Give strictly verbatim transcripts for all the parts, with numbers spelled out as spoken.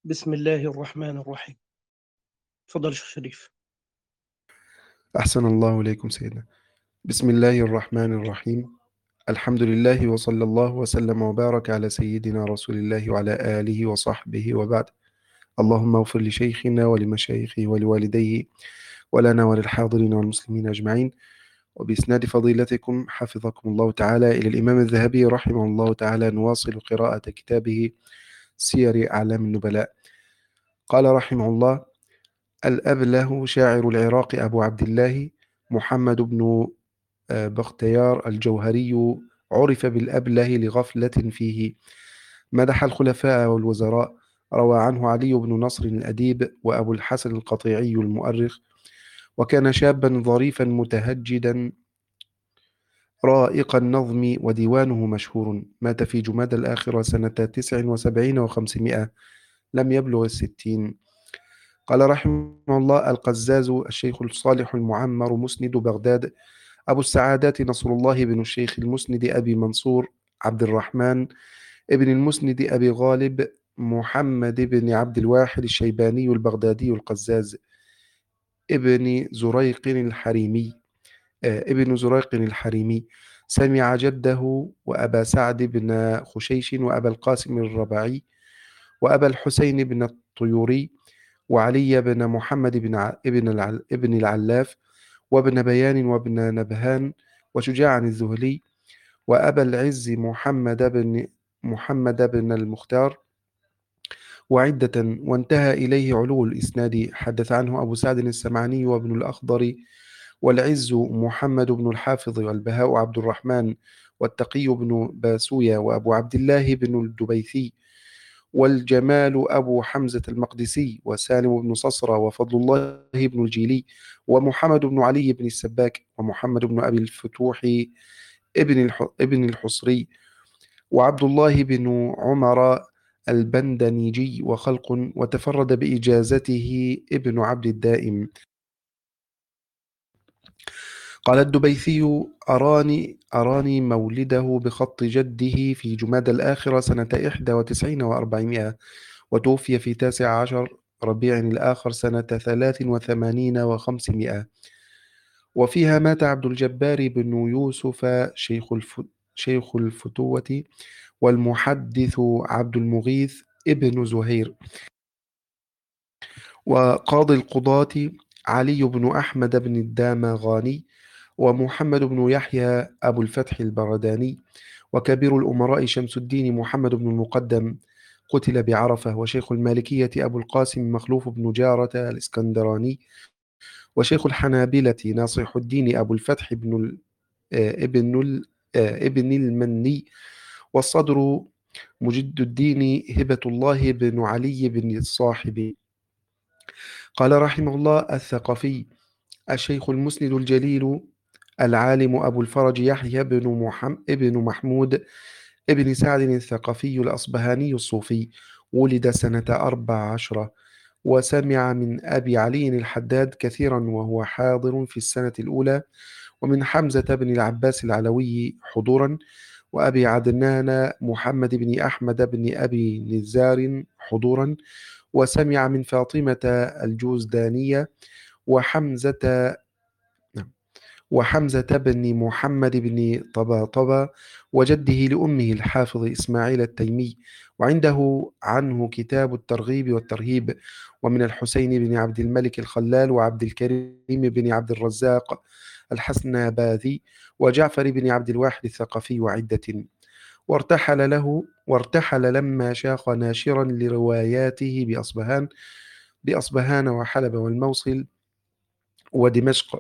بسم الله الرحمن الرحيم. تفضل يا شيخ شريف. أحسن الله إليكم سيدنا. بسم الله الرحمن الرحيم. الحمد لله وصلى الله وسلم وبارك على سيدنا رسول الله وعلى آله وصحبه وبعد. اللهم اغفر لشيخنا ولمشايخه ولوالديه ولنا وللحاضرين والمسلمين أجمعين. وبإسناد فضيلتكم حفظكم الله تعالى إلى الإمام الذهبي رحمه الله تعالى نواصل قراءة كتابه سير أعلام النبلاء. قال رحمه الله: الأبله شاعر العراق أبو عبد الله محمد بن بختيار الجوهري عرف بالأبله لغفلة فيه. مدح الخلفاء والوزراء. روى عنه علي بن نصر الأديب وأبو الحسن القطيعي المؤرخ. وكان شابا ظريفا متهجدا رائق النظم وديوانه مشهور. مات في جمادى الآخرة سنة تسع وسبعين وخمسمائة، لم يبلغ الستين. قال رحمه الله: القزاز الشيخ الصالح المعمر مسند بغداد أبو السعادات نصر الله بن الشيخ المسند أبي منصور عبد الرحمن ابن المسند أبي غالب محمد بن عبد الواحد الشيباني البغدادي القزاز ابن زريق الحريمي آه، ابن زريق الحريمي. سمع جده وأبا سعد بن خشيش وأبا القاسم الرباعي وأبا الحسين بن الطيوري وعلي بن محمد بن ع- ابن العل- ابن العلاف وابن بيان وابن نبهان وشجاع الذهلي وأبا العز محمد بن محمد بن المختار وعدة. وانتهى إليه علو الإسناد. حدث عنه أبو سعد السمعاني وابن الأخضر والعز محمد بن الحافظ والبهاء عبد الرحمن والتقي بن باسوية وأبو عبد الله بن الدبيثي والجمال أبو حمزة المقدسي وسالم بن صصرة وفضل الله بن الجيلي ومحمد بن علي بن السباك ومحمد بن أبي الفتوح ابن الح... ابن الحصري وعبد الله بن عمر البندنيجي وخلق. وتفرد بإجازته ابن عبد الدائم. قال الدبيثي: أراني أراني مولده بخط جده في جماد الآخرة سنة إحدى وتسعين وأربعمائة، وتوفي في تاسع عشر ربيع الآخر سنة ثلاث وثمانين وخمسمائة. وفيها مات عبد الجبار بن يوسف شيخ الف... شيخ الفتوة والمحدث عبد المغيث ابن زهير. وقاضي القضاة علي بن أحمد بن الدامغاني ومحمد بن يحيى أبو الفتح البرداني. وكبير الأمراء شمس الدين محمد بن المقدم قتل بعرفة. وشيخ المالكية أبو القاسم مخلوف بن جارة الإسكندراني. وشيخ الحنابلة ناصح الدين أبو الفتح بن ال... آه، ابن ال... آه، ابن المني. والصدر مجد الدين هبة الله بن علي بن الصاحب. قال رحمه الله: الثقفي الشيخ المسند الجليل العالم أبو الفرج يحيى بن محمد ابن محمود ابن سعد الثقفي الأصبهاني الصوفي. ولد سنة أربع عشرة. وسمع من أبي علي الحداد كثيرا وهو حاضر في السنة الأولى، ومن حمزة بن العباس العلوي حضورا، وأبي عدنان محمد بن أحمد بن أبي نزار حضورا. وسمع من فاطمة الجوزدانية وحمزة نعم، وحمزة بن محمد بن طباطبة وجده لأمه الحافظ إسماعيل التيمي. وعنده عنه كتاب الترغيب والترهيب. ومن الحسين بن عبد الملك الخلال وعبد الكريم بن عبد الرزاق الحسناباذي وجعفر بن عبد الواحد الثقفي وعدة. وارتحل له وارتحل لما شاق ناشرا لرواياته بأصبهان بأصبهان وحلب والموصل ودمشق.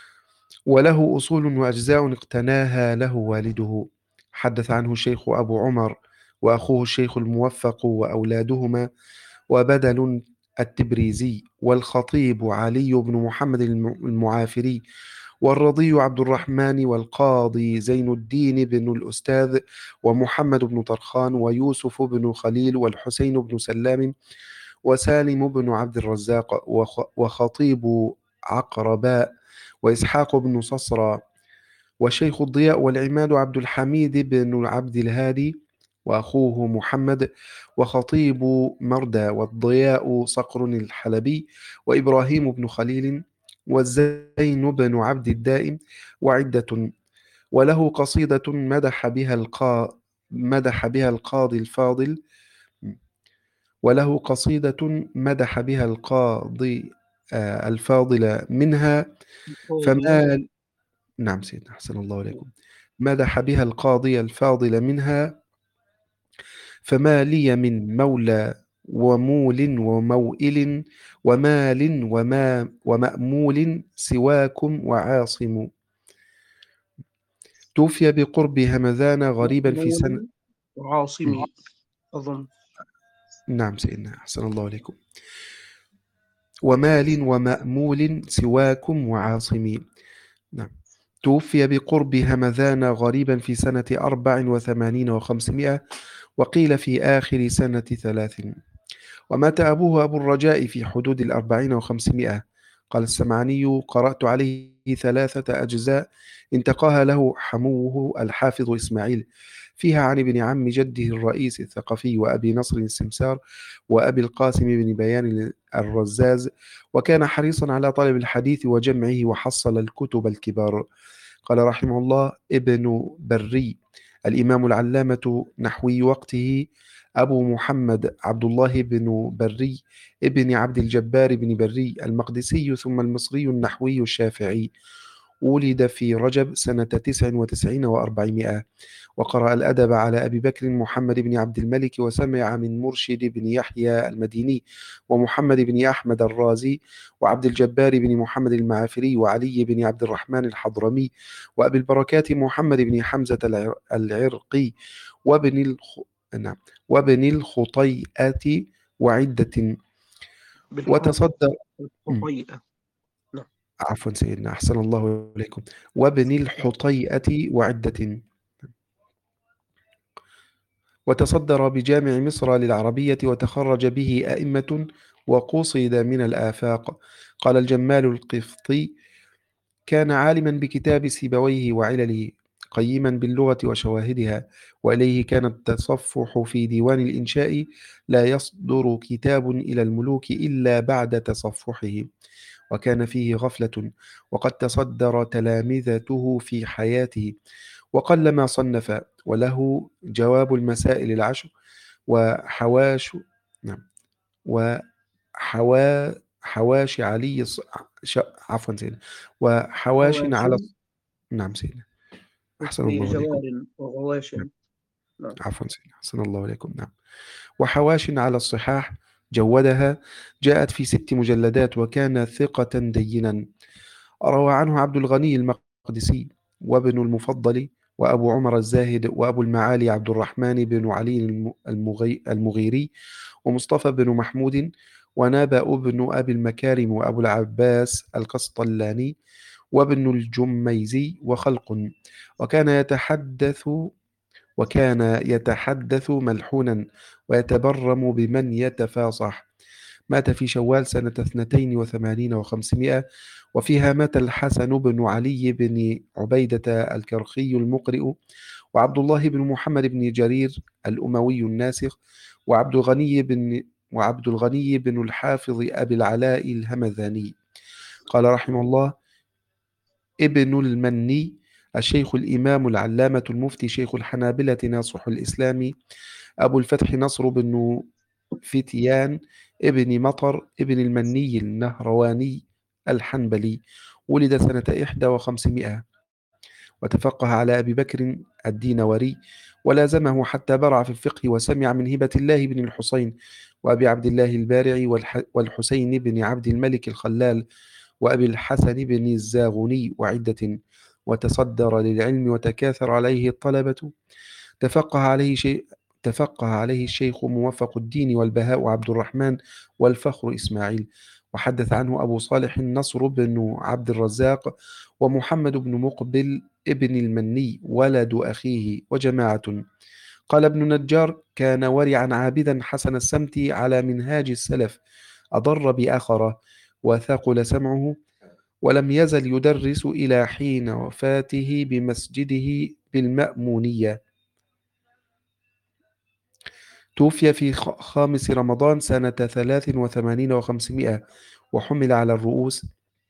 وله أصول وأجزاء اقتناها له والده. حدث عنه الشيخ أبو عمر وأخوه الشيخ الموفق وأولادهما وبدل التبريزي والخطيب علي بن محمد الم- المعافري والرضي عبد الرحمن والقاضي زين الدين بن الأستاذ ومحمد بن طرخان ويوسف بن خليل والحسين بن سلام وسالم بن عبد الرزاق وخ- وخطيب عقرباء وإسحاق بن صصرى وشيخ الضياء والعماد عبد الحميد بن عبد الهادي وأخوه محمد، وخطيب مردى، والضياء صقر الحلبي، وإبراهيم بن خليل، والزين بن عبد الدائم، وعدة. وله قصيدة مدح بها القا مدح بها القاضي الفاضل وله قصيدة مدح بها القاضي آه، الفاضل منها الفاضلة. فما نعم سيدنا، أحسن الله عليكم. مدح بها القاضي الفاضل منها فما لي من مولى ومول وموئل ومال وما ومأمول سواكم وعاصم. توفي بقرب همذان غريبا في سنة. مأمول وعاصمي أظن. نعم سيدنا، أحسن الله عليكم. ومال ومأمول سواكم وعاصم. نعم. توفي بقرب همذان غريبا في سنة أربع وثمانين وخمسمائة، وقيل في آخر سنة ثلاث. ومات أبوه أبو الرجاء في حدود الأربعين وخمسمائة. قال السمعاني: قرأت عليه ثلاثة أجزاء انتقاها له حموه الحافظ إسماعيل، فيها عن ابن عم جده الرئيس الثقفي وأبي نصر السمسار وأبي القاسم بن بيان الرزاز، وكان حريصا على طلب الحديث وجمعه وحصل الكتب الكبار. قال رحمه الله: ابن بري الإمام العلامة نحوي وقته أبو محمد عبد الله بن بري ابن عبد الجبار بن بري المقدسي ثم المصري النحوي الشافعي. ولد في رجب سنة تسع وتسعين وأربعمائة، وقرأ الأدب على أبي بكر محمد بن عبد الملك، وسمع من مرشد بن يحيى المديني ومحمد بن أحمد الرازي وعبد الجبار بن محمد المعافري وعلي بن عبد الرحمن الحضرمي وأبي البركات محمد بن حمزة العر- العرقي وابن الخ... نعم وابن الخطيئة وعدة. بالخطأ. وتصدر مم. الخطيئة. نعم. عفوا سيدنا، أحسن الله عليكم. وابن الحطيئة وعدة. وتصدر بجامع مصر للعربية، وتخرج به أئمة وقصد من الآفاق. قال الجمال القفطي: كان عالما بكتاب سيبويه وعلله، قيما باللغة وشواهدها، وإليه كان التصفح في ديوان الإنشاء: لا يصدر كتاب إلى الملوك إلا بعد تصفحه. وكان فيه غفلة، وقد تصدر تلامذته في حياته، وقلما صنف. وله جواب المسائل العشر، وحواش نعم وحوا حواشي علي الص... ش... عفوا سيدنا، وحواش حواش. على. نعم سيدنا، أحسن الله عليكم. بجوار وغواش. نعم. نعم. عفوا سيدنا، أحسن الله عليكم. نعم. وحواش على الصحاح جودها، جاءت في ست مجلدات، وكان ثقة دينا. روى عنه عبد الغني المقدسي، وابن المفضل، وأبو عمر الزاهد، وأبو المعالي عبد الرحمن بن علي الم- المغي المغيري، ومصطفى بن محمود، ونابأ بن أبي المكارم، وأبو العباس القسطلاني، وابن الجميزي، وخلق. وكان يتحدث وكان يتحدث ملحونا، ويتبرم بمن يتفاصح. مات في شوال سنة اثنتين وثمانين وخمسمائة. وفيها مات الحسن بن علي بن عبيدة الكرخي المقرئ، وعبد الله بن محمد بن جرير الأموي الناسخ، وعبد الغني بن وعبد الغني بن الحافظ أبي العلاء الهمذاني. قال رحمه الله: ابن المني الشيخ الإمام العلامة المفتي شيخ الحنابلة ناصح الإسلام أبو الفتح نصر بن فتيان ابن مطر ابن المني النهرواني الحنبلي. ولد سنة إحدى وخمسمائة، وتفقه على أبي بكر الدينوري، ولازمه حتى برع في الفقه، وسمع من هبة الله بن الحسين وأبي عبد الله البارعي والح- والحسين بن عبد الملك الخلال وأبي الحسن بن الزاغني وعدة. وتصدر للعلم وتكاثر عليه الطلبة. تفقه عليه شيء تفقه عليه الشيخ موفق الدين والبهاء عبد الرحمن والفخر إسماعيل. وحدث عنه أبو صالح النصر بن عبد الرزاق، ومحمد بن مقبل ابن المني ولد أخيه، وجماعة. قال ابن نجار: كان ورعا عابدا حسن السمت على منهاج السلف، أضر بآخره، وثقل سمعه، ولم يزل يدرس إلى حين وفاته بمسجده بالمأمونية. توفي في خ- خامس رمضان سنة ثلاث وثمانين وخمسمائة، وحمل على الرؤوس،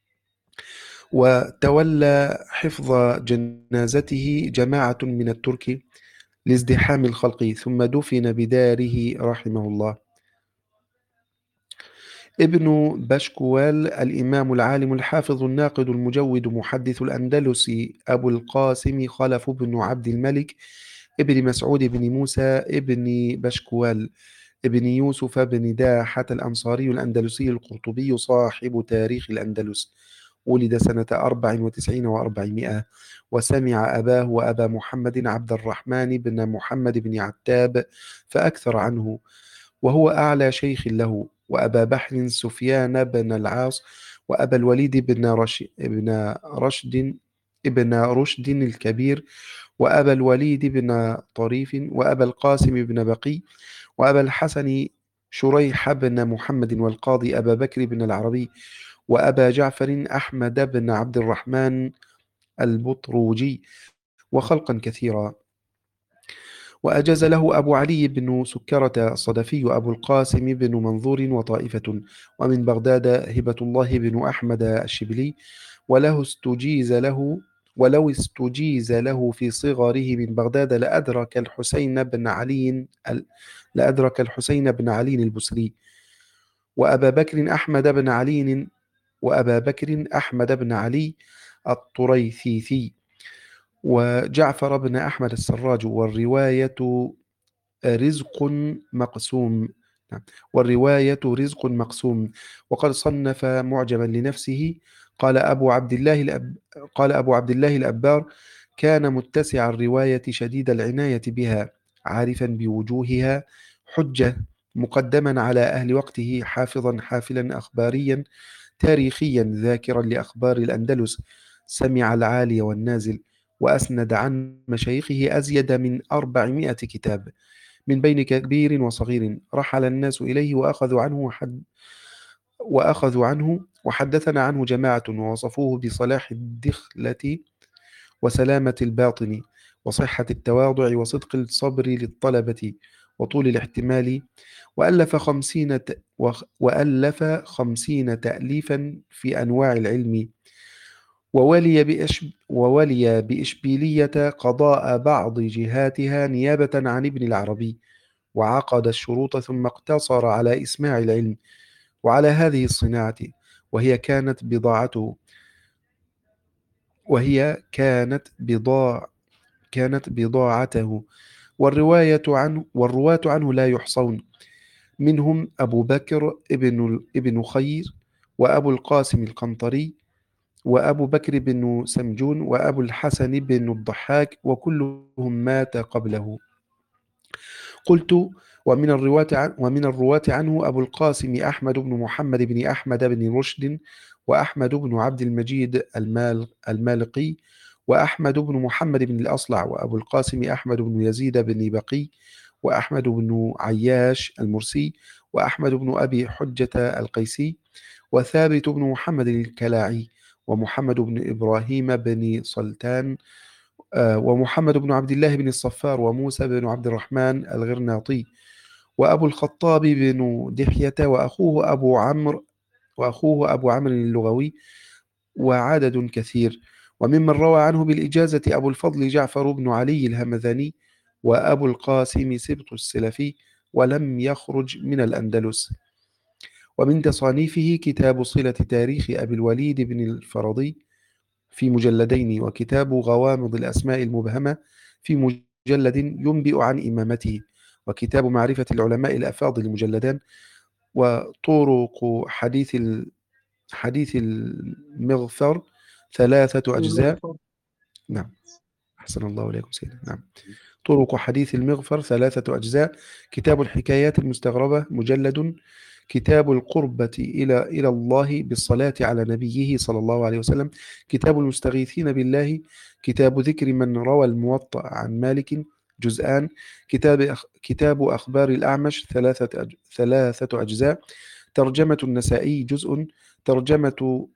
وتولى حفظ جنازته جماعة من الترك لازدحام الخلق، ثم دفن بداره رحمه الله. ابن بشكوال الإمام العالم الحافظ الناقد المجود محدث الأندلس أبو القاسم خلف بن عبد الملك ابن مسعود بن موسى ابن بشكوال ابن يوسف بن داحة الأنصاري الأندلسي القرطبي صاحب تاريخ الأندلس، ولد سنة أربع وتسعين وأربعمائة، وسمع أباه وأبا محمد عبد الرحمن بن محمد بن عتاب فأكثر عنه، وهو أعلى شيخ له، وأبا بحر سفيان بن العاص، وأبا الوليد بن رش بن رشد ابن رشد الكبير، وأبا الوليد بن طريف، وأبا القاسم بن بقي، وأبا الحسن شريح بن محمد، والقاضي أبا بكر بن العربي، وأبا جعفر أحمد بن عبد الرحمن البطروجي، وخلقا كثيرا. وأجاز له أبو علي بن سكرة الصدفي أبو القاسم بن منظور وطائفة، ومن بغداد هبة الله بن أحمد الشبلي، وله استجيز له ولو استجيز له في صغره من بغداد لأدرك الحسين بن علي لأدرك الحسين بن علي البصري، وأبا بكر أحمد بن علي وأبا بكر أحمد بن علي الطريثيثي، وجعفر بن أحمد السراج، والرواية رزق مقسوم. نعم. والرواية رزق مقسوم. وقد صنف معجما لنفسه. قال أبو عبد الله الأب... قال أبو عبد الله الأبار: كان متسع الرواية شديد العناية بها، عارفا بوجوهها، حجة، مقدما على أهل وقته، حافظا حافلا أخباريا تاريخيا، ذاكرا لأخبار الأندلس، سمع العالي والنازل، وأسند عن مشايخه أزيد من أربعمائة كتاب، من بين كبير وصغير، رحل الناس إليه وأخذوا عنه حد وأخذوا عنه وحدثنا عنه جماعة، ووصفوه بصلاح الدخلة وسلامة الباطن وصحة التواضع وصدق الصبر للطلبة وطول الاحتمال، وألف خمسين ت... وخ- وألف خمسين تأليفا في أنواع العلم، وولي بإشب وولي بإشبيلية قضاء بعض جهاتها نيابة عن ابن العربي، وعقد الشروط ثم اقتصر على إسماع العلم وعلى هذه الصناعة، وهي كانت بضاعته وهي كانت بضاع كانت بضاعته. والرواية عنه والرواة عنه لا يحصون، منهم أبو بكر ابن ابن خير، وأبو القاسم القنطري، وأبو بكر بن سمجون، وأبو الحسن بن الضحاك، وكلهم مات قبله. قلت: ومن الرواة عن ومن الرواة عنه أبو القاسم أحمد بن محمد بن أحمد بن رشد، وأحمد بن عبد المجيد المال المالقي، وأحمد بن محمد بن الأصلع، وأبو القاسم أحمد بن يزيد بن بقي، وأحمد بن عياش المرسي، وأحمد بن أبي حجة القيسي، وثابت بن محمد الكلاعي، ومحمد بن إبراهيم بن سلطان، آه، ومحمد بن عبد الله بن الصفار، وموسى بن عبد الرحمن الغرناطي، وأبو الخطاب بن دحية، وأخوه أبو عمرو وأخوه أبو عمرو اللغوي، وعدد كثير. وممن روى عنه بالإجازة أبو الفضل جعفر بن علي الهمذاني، وأبو القاسم سبط السلفي، ولم يخرج من الأندلس. ومن تصانيفه كتاب صلة تاريخ أبي الوليد بن الفرضي في مجلدين، وكتاب غوامض الأسماء المبهمة في مجلد ينبئ عن إمامته، وكتاب معرفة العلماء الأفاضل مجلدان، وطرق حديث ال- حديث المغفر ثلاثة أجزاء. المغفر. نعم. أحسن الله إليكم سيدنا. نعم. طرق حديث المغفر ثلاثة أجزاء. كتاب الحكايات المستغربة مجلد. كتاب القربة إلى إلى الله بالصلاة على نبيه صلى الله عليه وسلم. كتاب المستغيثين بالله. كتاب ذكر من روى الموطأ عن مالك جزءان. كتاب أخ كتاب أخبار الأعمش ثلاثة أج ثلاثة أجزاء. ترجمة النسائي جزء. ترجمة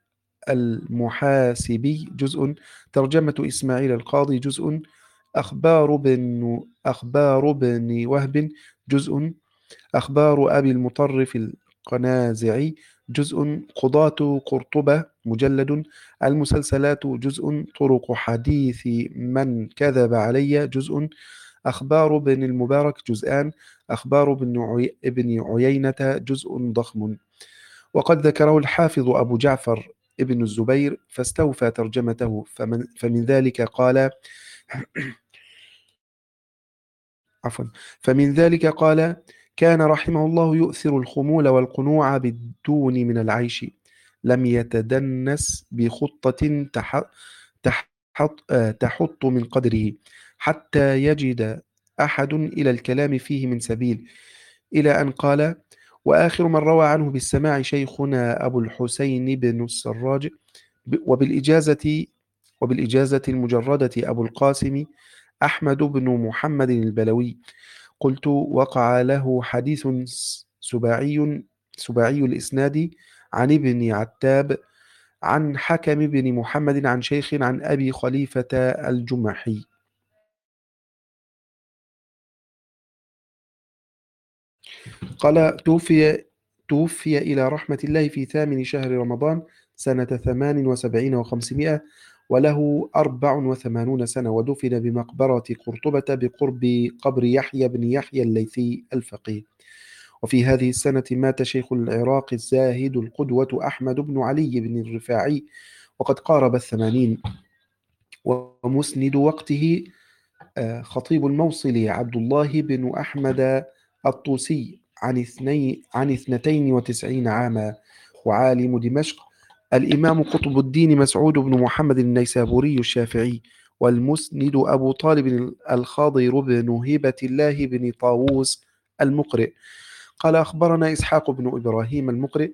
المحاسبي جزء. ترجمة إسماعيل القاضي جزء. أخبار بن أخبار بن وهب جزء. أخبار أبي المطرف القنازعي جزء، قضاة قرطبة مجلد، المسلسلات جزء، طرق حديث من كذب علي جزء، أخبار ابن المبارك جزءان، أخبار ابن عي... ابن عيينة جزء ضخم. وقد ذكره الحافظ أبو جعفر ابن الزبير فاستوفى ترجمته، فمن, فمن ذلك قال عفوا فمن ذلك قال: كان رحمه الله يؤثر الخمول والقنوع بالدون من العيش، لم يتدنس بخطة تح... تحط... آه، تحط من قدره، حتى يجد أحد إلى الكلام فيه من سبيل، إلى أن قال: وآخر من روى عنه بالسماع شيخنا أبو الحسين بن السراج، ب- وبالإجازة وبالإجازة المجردة أبو القاسم أحمد بن محمد البلوي. قلت: وقع له حديث س- سباعي سباعي الإسناد عن ابن عتاب عن حكم بن محمد عن شيخ عن أبي خليفة الجمحي قال: توفي توفي إلى رحمة الله في ثامن شهر رمضان سنة ثمان وسبعين وخمسمائة، وله أربع وثمانون سنة، ودفن بمقبرة قرطبة بقرب قبر يحيى بن يحيى الليثي الفقيه. وفي هذه السنة مات شيخ العراق الزاهد القدوة أحمد بن علي بن الرفاعي، وقد قارب الثمانين. ومسند وقته آه، خطيب الموصل عبد الله بن أحمد الطوسي عن اثنين عن اثنتين وتسعين عاما. وعالم دمشق الإمام قطب الدين مسعود بن محمد النيسابوري الشافعي. والمسند أبو طالب الخاضر بن هبة الله بن طاووس المقرئ. قال: أخبرنا إسحاق بن إبراهيم المقرئ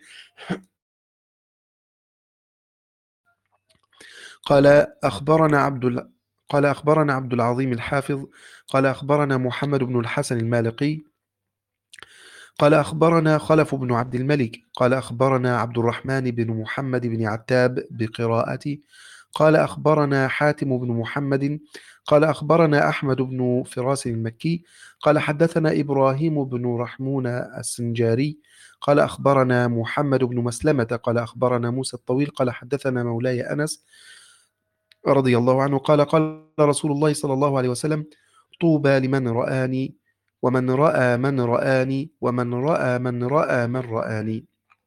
قال أخبرنا عبد ال... قال أخبرنا عبد العظيم الحافظ قال أخبرنا محمد بن الحسن المالقي قال أخبرنا خلف بن عبد الملك قال أخبرنا عبد الرحمن بن محمد بن عتاب بقراءتي قال أخبرنا حاتم بن محمد قال أخبرنا أحمد بن فراس المكي قال حدثنا إبراهيم بن رحمون السنجاري قال أخبرنا محمد بن مسلمة قال أخبرنا موسى الطويل قال حدثنا مولاي أنس رضي الله عنه قال: قال رسول الله صلى الله عليه وسلم: طوبى لمن رآني ومن رأى من رآني ومن رأى من رأى من رآني.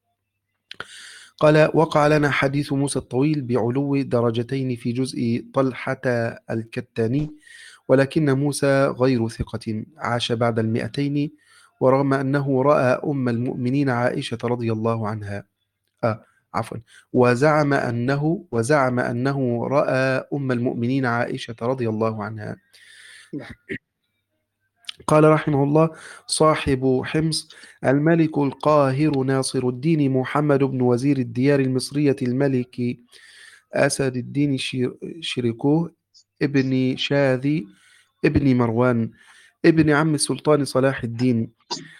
قال: وقع لنا حديث موسى الطويل بعلو درجتين في جزء طلحة الكتاني، ولكن موسى غير ثقة، عاش بعد المئتين، ورغم أنه رأى أم المؤمنين عائشة رضي الله عنها آه عفوا وزعم أنه وزعم أنه رأى أم المؤمنين عائشة رضي الله عنها. نعم. قال رحمه الله: صاحب حمص الملك القاهر ناصر الدين محمد بن وزير الديار المصرية الملك أسد الدين شير- شيركوه ابن شاذي ابن مروان ابن عم السلطان صلاح الدين.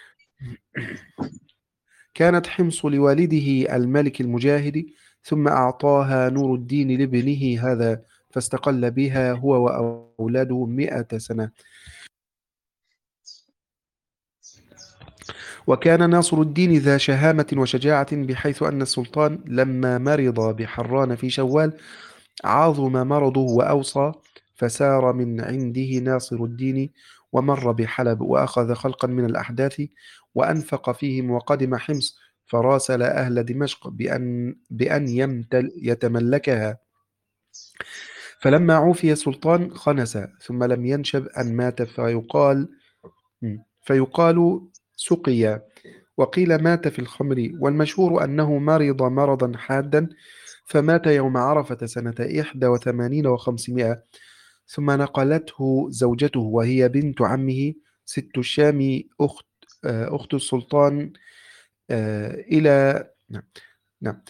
كانت حمص لوالده الملك المجاهد، ثم أعطاها نور الدين لابنه هذا، فاستقل بها هو وأولاده مئة سنة. وكان ناصر الدين ذا شهامة وشجاعة، بحيث أن السلطان لما مرض بحران في شوال عظم مرضه وأوصى، فسار من عنده ناصر الدين ومر بحلب، وأخذ خلقا من الأحداث وأنفق فيهم، وقدم حمص فراسل أهل دمشق بأن, بأن يمتل يتملكها. فلما عوفي السلطان خنس، ثم لم ينشب أن مات، فيقال فيقال سقيا، وقيل مات في الخمر، والمشهور أنه مرض مرضا حادا فمات يوم عرفة سنة إحدى وثمانين وخمسمائة. ثم نقلته زوجته وهي بنت عمه ست الشام أخت آه، أخت السلطان آه، إلى نعم نعم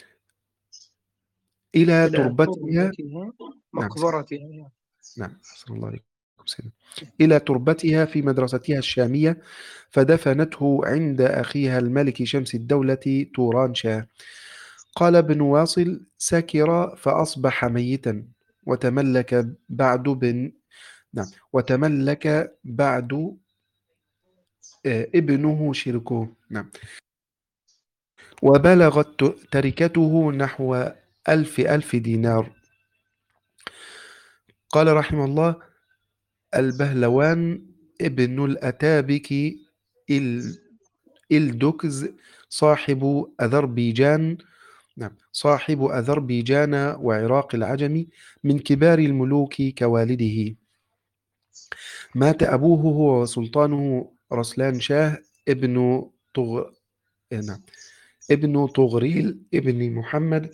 إلى إلى تربتها. تربتها نعم مقبرتها. نعم صلى الله عليه وسلم. إلى تربتها في مدرستها الشامية، فدفنته عند أخيها الملك شمس الدولة تورانشاه. قال ابن واصل: سكر فأصبح ميتا، وتملك بعد بن نعم وتملك بعد آه، ابنه شركه. نعم. وبلغت تركته نحو ألف ألف دينار. قال رحمه الله: البهلوان ابن الأتابك ال- إلدوكز صاحب أذربيجان. نعم، صاحب أذربيجان وعراق العجم، من كبار الملوك كوالده. مات أبوه هو وسلطانه رسلان شاه ابن طغ... آه، نعم، ابن طغريل ابن محمد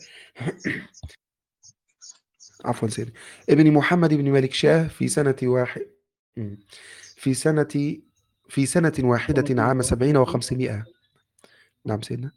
عفوا سيدي، ابن محمد بن ملك شاه في سنة واحد مم. في سنة في سنة واحدة عام سبعين وخمسمائة. نعم سيدنا.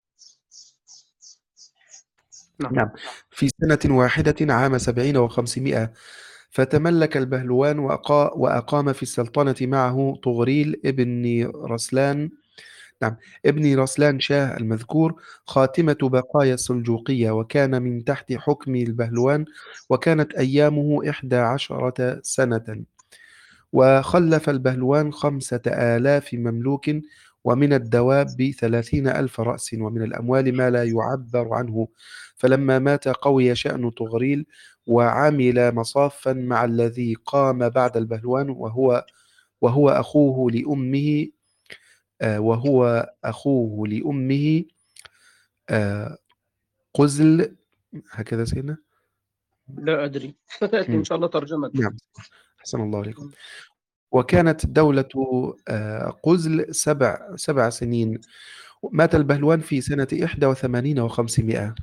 نعم. نعم، في سنة واحدة عام سبعين وخمسمائة. فتملك البهلوان وأقا وأقام في السلطنة معه طغريل ابن رسلان. نعم، ابن رسلان شاه المذكور، خاتمة بقايا السلجوقية، وكان من تحت حكم البهلوان، وكانت أيامه إحدى عشرة سنة. وخلف البهلوان خمسة آلاف مملوك، ومن الدواب ثلاثين ألف رأس، ومن الأموال ما لا يعبر عنه. فلما مات قوي شأن طغريل، وعمل مصافا مع الذي قام بعد البهلوان، وهو وهو أخوه لأمه آه، وهو أخوه لأمه آه، قزل. هكذا سيدنا. لا أدري، ستأتي إن مم. شاء الله ترجمته. نعم، أحسن الله عليكم. وكانت دولة آه، قزل سبع سبع سنين. مات البهلوان في سنة إحدى وثمانين وخمسمائة.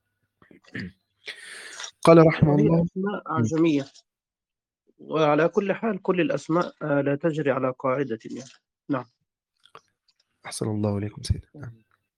قال رحمه هذه الله. أسماء مم. أعجمية، وعلى كل حال كل الأسماء آه، لا تجري على قاعدة يعني. نعم. أحسن الله عليكم سيدنا. نعم.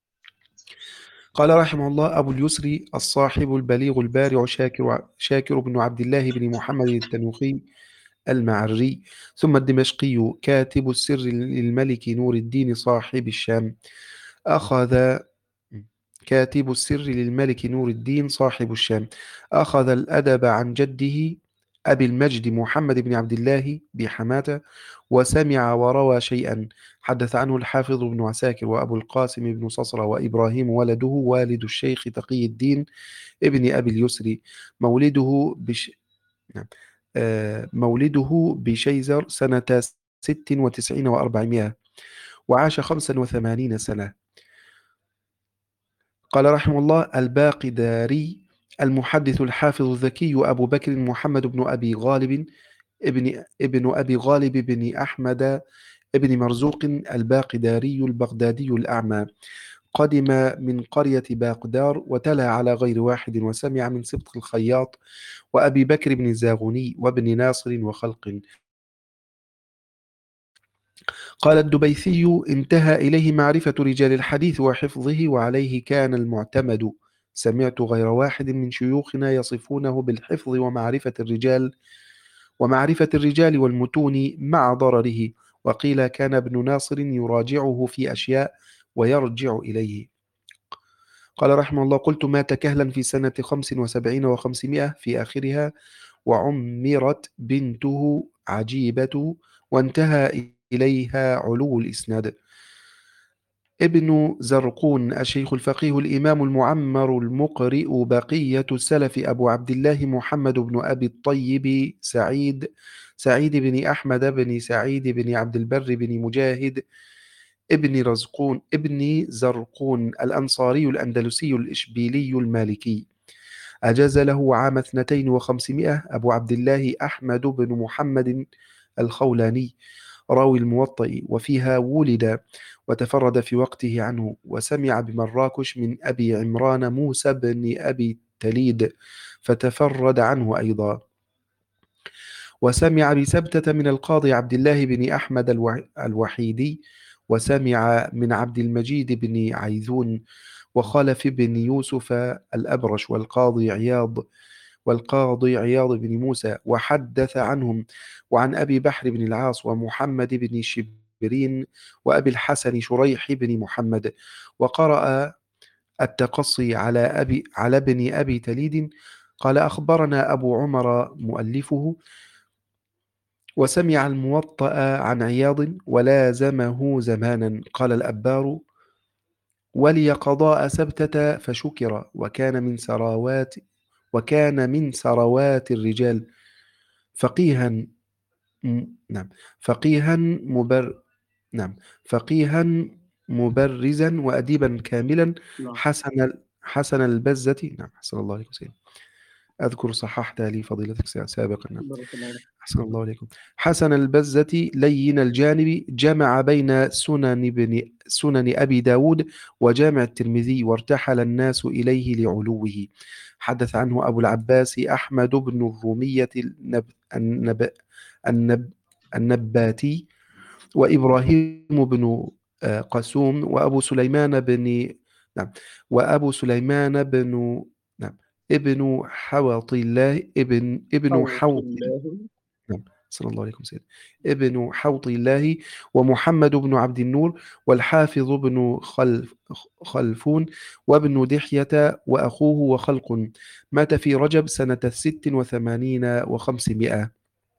قال رحمه الله: أبو اليسري الصاحب البليغ البارع شاكر شاكر بن عبد الله بن محمد التنوخي المعري، ثم الدمشقي، كاتب السر للملك نور الدين صاحب الشام. أخذ كاتب السر للملك نور الدين صاحب الشام. أخذ الأدب عن جده أبي المجد محمد بن عبد الله بحماة، وسمع وروى شيئا. حدث عنه الحافظ بن عساكر وأبو القاسم بن صصرة وإبراهيم ولده والد الشيخ تقي الدين ابن أبي اليسري، مولده بش... نعم. آه، مولده بشيزر سنة ست وتسعين وأربعمائة، وعاش خمسا وثمانين سنة. قال رحمه الله: الباقداري المحدث الحافظ الذكي أبو بكر محمد بن أبي غالب ابن ابن أبي غالب بن أحمد ابن مرزوق الباقداري البغدادي الأعمى، قدم من قرية باقدار، وتلا على غير واحد، وسمع من سبط الخياط وأبي بكر بن الزاغني وابن ناصر وخلق. قال الدبيثي: انتهى إليه معرفة رجال الحديث وحفظه، وعليه كان المعتمد. سمعت غير واحد من شيوخنا يصفونه بالحفظ ومعرفة الرجال ومعرفة الرجال والمتون مع ضرره. وقيل كان ابن ناصر يراجعه في أشياء ويرجع إليه. قال رحمه الله: قلت: مات كهلا في سنة خمس وسبعين وخمسمائة في آخرها، وعمرت بنته عجيبة، وانتهى إليها علو الإسناد. ابن زرقون الشيخ الفقيه الإمام المعمر المقرئ بقية السلف أبو عبد الله محمد بن أبي الطيب سعيد سعيد بن أحمد بن سعيد بن عبد البر بن مجاهد ابن رزقون ابن زرقون الأنصاري الأندلسي الإشبيلي المالكي، أجاز له عام اثنتين وخمسمائة أبو عبد الله أحمد بن محمد الخولاني، راوي الموطأ، وفيها ولد، وتفرد في وقته عنه. وسمع بمراكش من أبي عمران موسى بن أبي تليد، فتفرد عنه أيضا. وسمع بسبتة من القاضي عبد الله بن أحمد الوح- الوحيدي. وسمع من عبد المجيد بن عيذون وخلف بن يوسف الأبرش والقاضي عياض والقاضي عياض بن موسى، وحدث عنهم. وعن أبي بحر بن العاص ومحمد بن شبرين وأبي الحسن شريح بن محمد. وقرأ التقصي على أبي على ابن أبي تليد. قال: أخبرنا أبو عمر مؤلفه، وسمع الموطأ عن عياض ولازمه زمانا. قال الأبار: ولي قضاء سبتة فشكر، وكان من سراوات وكان من سروات الرجال فقيها م... نعم فقيها مبر نعم فقيها مبرزا وأديبا كاملا، نعم. حسن حسن البزة. نعم حسن الله عليكم سيدي. أذكر صححت لي فضيلتك سابقا. نعم. بارك الله فيك. أحسن الله عليكم. حسن البزة لين الجانب، جمع بين سنن بن سنن أبي داود وجامع الترمذي، وارتحل الناس إليه لعلوه. حدث عنه أبو العباس أحمد بن الرومية النب النب النب النباتي، وإبراهيم بن آه، قسوم، وأبو سليمان بن نعم وأبو سليمان بن نعم ابن حوط الله ابن ابن حوط حوط الله. نعم صلى الله عليكم سيدنا. ابن حوط الله، ومحمد بن عبد النور، والحافظ بن خلف خلفون، وابن دحية وأخوه، وخلق. مات في رجب سنة ست وثمانين وخمسمائة.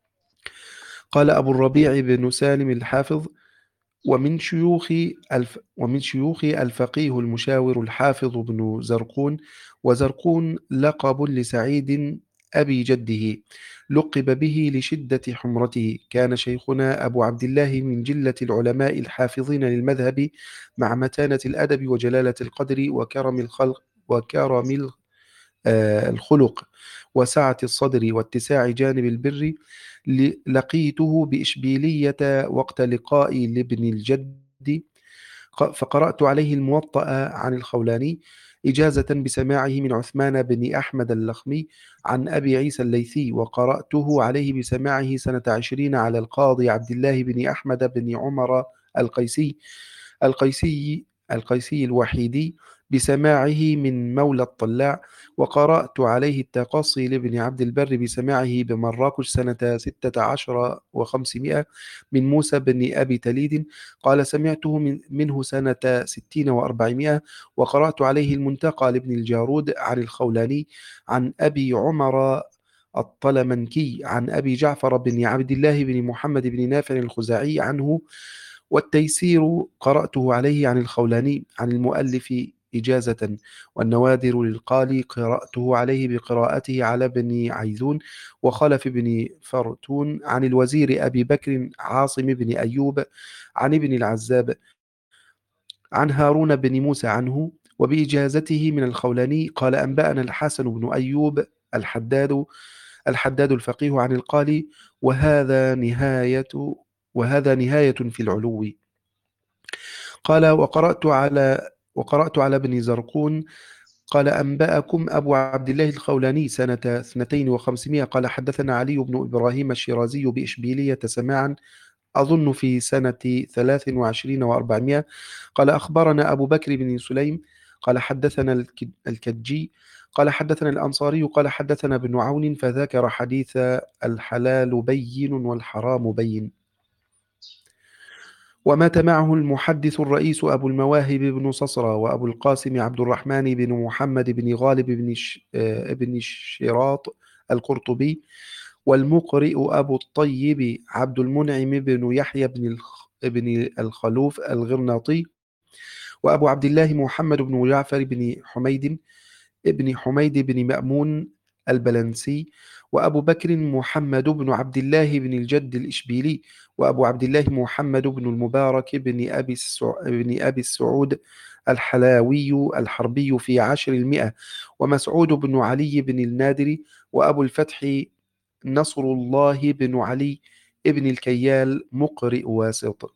قال أبو الربيع بن سالم الحافظ: ومن شيوخ الف ومن شيوخ الفقيه المشاور الحافظ بن زرقون. وزرقون لقب لسعيد أبي جده، لقب به لشدة حمرته. كان شيخنا أبو عبد الله من جلة العلماء الحافظين للمذهب، مع متانة الأدب وجلالة القدر وكرم الخلق وكرم آه، الخلق وسعة الصدر واتساع جانب البر. ل- لقيته بإشبيلية وقت لقائي لابن الجد، ق- فقرأت عليه الموطأ عن الخولاني إجازة بسماعه من عثمان بن أحمد اللخمي عن أبي عيسى الليثي، وقرأته عليه بسماعه سنة عشرين على القاضي عبد الله بن أحمد بن عمر القيسي القيسي القيسي الوحيدي بسماعه من مولى الطلاع. وقرأت عليه التقصي لابن عبد البر بسماعه بمراكش سنة ستة عشر وخمسمائة من موسى بن أبي تليد. قال: سمعته من منه سنة ستين وأربعمائة. وقرأت عليه المنتقى لابن الجارود عن الخولاني عن أبي عمر الطلمنكي عن أبي جعفر بن عبد الله بن محمد بن نافع الخزاعي عنه. والتيسير قرأته عليه عن الخولاني عن المؤلف إجازة. والنوادر للقالي قرأته عليه بقراءته على ابن عيزون وخلف بن فرتون عن الوزير أبي بكر عاصم بن أيوب عن ابن العزاب عن هارون بن موسى عنه. وبإجازته من الخولاني قال: أنبأنا الحسن بن أيوب الحداد الحداد الفقيه عن القالي. وهذا نهاية وهذا نهاية في العلو. قال: وقرأت على وقرأت على ابن زرقون قال: أنبأكم أبو عبد الله الخولاني سنة اثنتين وخمسمائة. قال: حدثنا علي بن إبراهيم الشيرازي بإشبيلية سماعا، أظن في سنة ثلاث وعشرين وأربعمائة. قال: أخبرنا أبو بكر بن سليم قال: حدثنا الك- الكجي قال: حدثنا الأنصاري قال: حدثنا ابن عون، فذكر حديث الحلال بين والحرام بين. ومات معه المحدث الرئيس أبو المواهب بن صصرة، وأبو القاسم عبد الرحمن بن محمد بن غالب بن ش... آه، بن الشراط القرطبي، والمقرئ أبو الطيب عبد المنعم بن يحيى بن الخ... بن الخلوف الغرناطي، وأبو عبد الله محمد بن جعفر بن حميد ابن حميد بن مأمون البلنسي، وأبو بكر محمد بن عبد الله بن الجد الإشبيلي، وأبو عبد الله محمد بن المبارك بن أبي السع... بن أبي السعود الحلاوي الحربي في عشر المئة، ومسعود بن علي بن النادري، وأبو الفتح نصر الله بن علي ابن الكيال مقرئ واسط.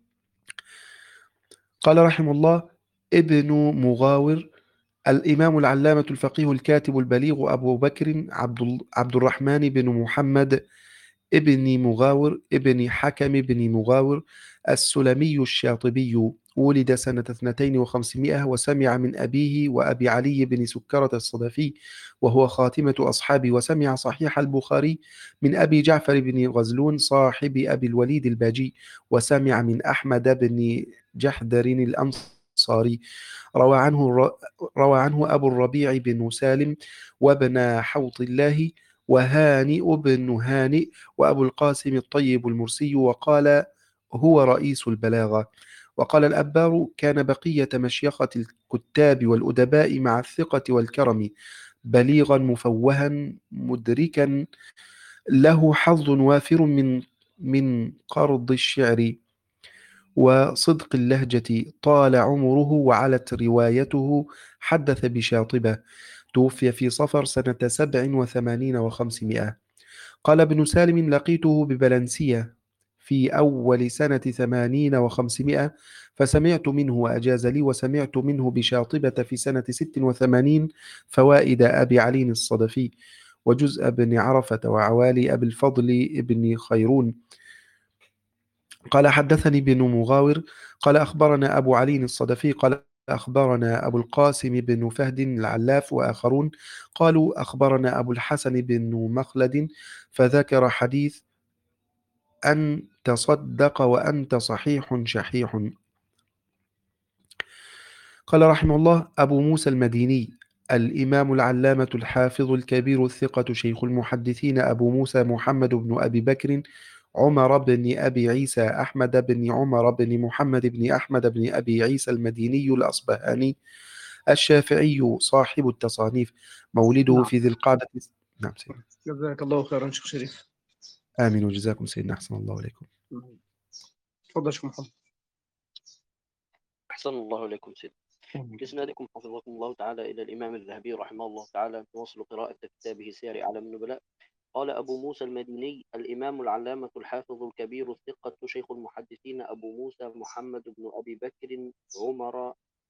قال رحمه الله: ابن مغاور الإمام العلامة الفقيه الكاتب البليغ أبو بكر عبد ال- عبد الرحمن بن محمد ابن مغاور ابن حكم بن مغاور السلمي الشاطبي، ولد سنة اثنتين وخمسمائة. وسمع من أبيه وأبي علي بن سكرة الصدفي، وهو خاتمة أصحابه. وسمع صحيح البخاري من أبي جعفر بن غزلون صاحب أبي الوليد الباجي. وسمع من أحمد بن جحدر الأنصاري. روى عنه روى عنه أبو الربيع بن سالم وابن حوط الله وهانئ بن هانئ، وأبو القاسم الطيب المرسي، وقال هو رئيس البلاغة. وقال الأبار كان بقية مشيخة الكتاب والأدباء مع الثقة والكرم، بليغا مفوها مدركا، له حظ وافر من من قرض الشعر وصدق اللهجة، طال عمره وعلت روايته، حدث بشاطبة. توفي في صفر سنة سبع وثمانين وخمسمائة. قال ابن سالم لقيته ببلنسية في أول سنة ثمانين وخمسمائة، فسمعت منه وأجاز لي، وسمعت منه بشاطبة في سنة ست وثمانين فوائد أبي علي الصدفي، وجزء ابن عرفة، وعوالي أبي الفضل ابن خيرون. قال حدثني بن مغاور قال أخبرنا أبو علي الصدفي قال أخبرنا أبو القاسم بن فهد العلاف وآخرون قالوا أخبرنا أبو الحسن بن مخلد، فذكر حديث أن تصدق وأنت صحيح شحيح. قال رحمه الله أبو موسى المديني الإمام العلامة الحافظ الكبير الثقة شيخ المحدثين أبو موسى محمد بن أبي بكر عمر بن أبي عيسى أحمد بن عمر بن محمد بن أحمد بن أبي عيسى المديني الأصبهاني الشافعي صاحب التصانيف، مولده نعم. في ذي القعدة. نعم سيدنا. جزاك الله خيرا شيخ شريف. آمين وجزاكم سيدنا، أحسن الله إليكم. تفضل شيخ محمد. أحسن الله إليكم سيدنا. بإسنادكم حفظكم الله تعالى إلى الإمام الذهبي رحمه الله تعالى، نواصل قراءة كتابه سير أعلام النبلاء. قال أبو موسى المديني الإمام العلامة الحافظ الكبير الثقة شيخ المحدثين أبو موسى محمد بن أبي بكر عمر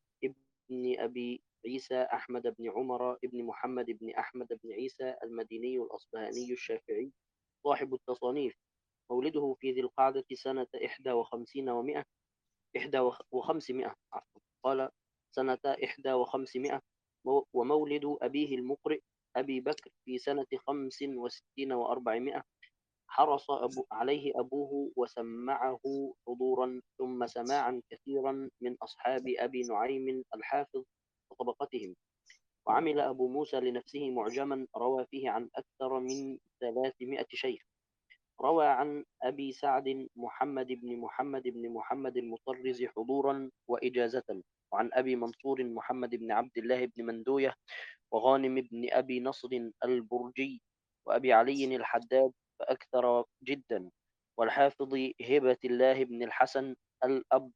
ابن أبي عيسى أحمد بن عمر ابن محمد بن أحمد بن عيسى المديني الأصبهاني الشافعي صاحب التصانيف، مولده في ذي القعدة سنة إحدى وخمسين ومائة إحدى وخمسمائة عفوا قال سنة إحدى وخمسمائة، ومولد أبيه المقرئ أبي بكر في سنة خمس وستين وأربعمائة. حرص أبو عليه أبوه وسمعه حضورا ثم سماعا كثيرا من أصحاب أبي نعيم الحافظ وطبقتهم. وعمل أبو موسى لنفسه معجما روى فيه عن أكثر من ثلاثمائة شيخ. روى عن أبي سعد محمد بن محمد بن محمد المطرز حضورا وإجازة، وعن أبي منصور محمد بن عبد الله بن مندوية، وغانم بن أبي نصر البرجي، وأبي علي الحداد فأكثر جدا، والحافظ هبة الله بن الحسن الأب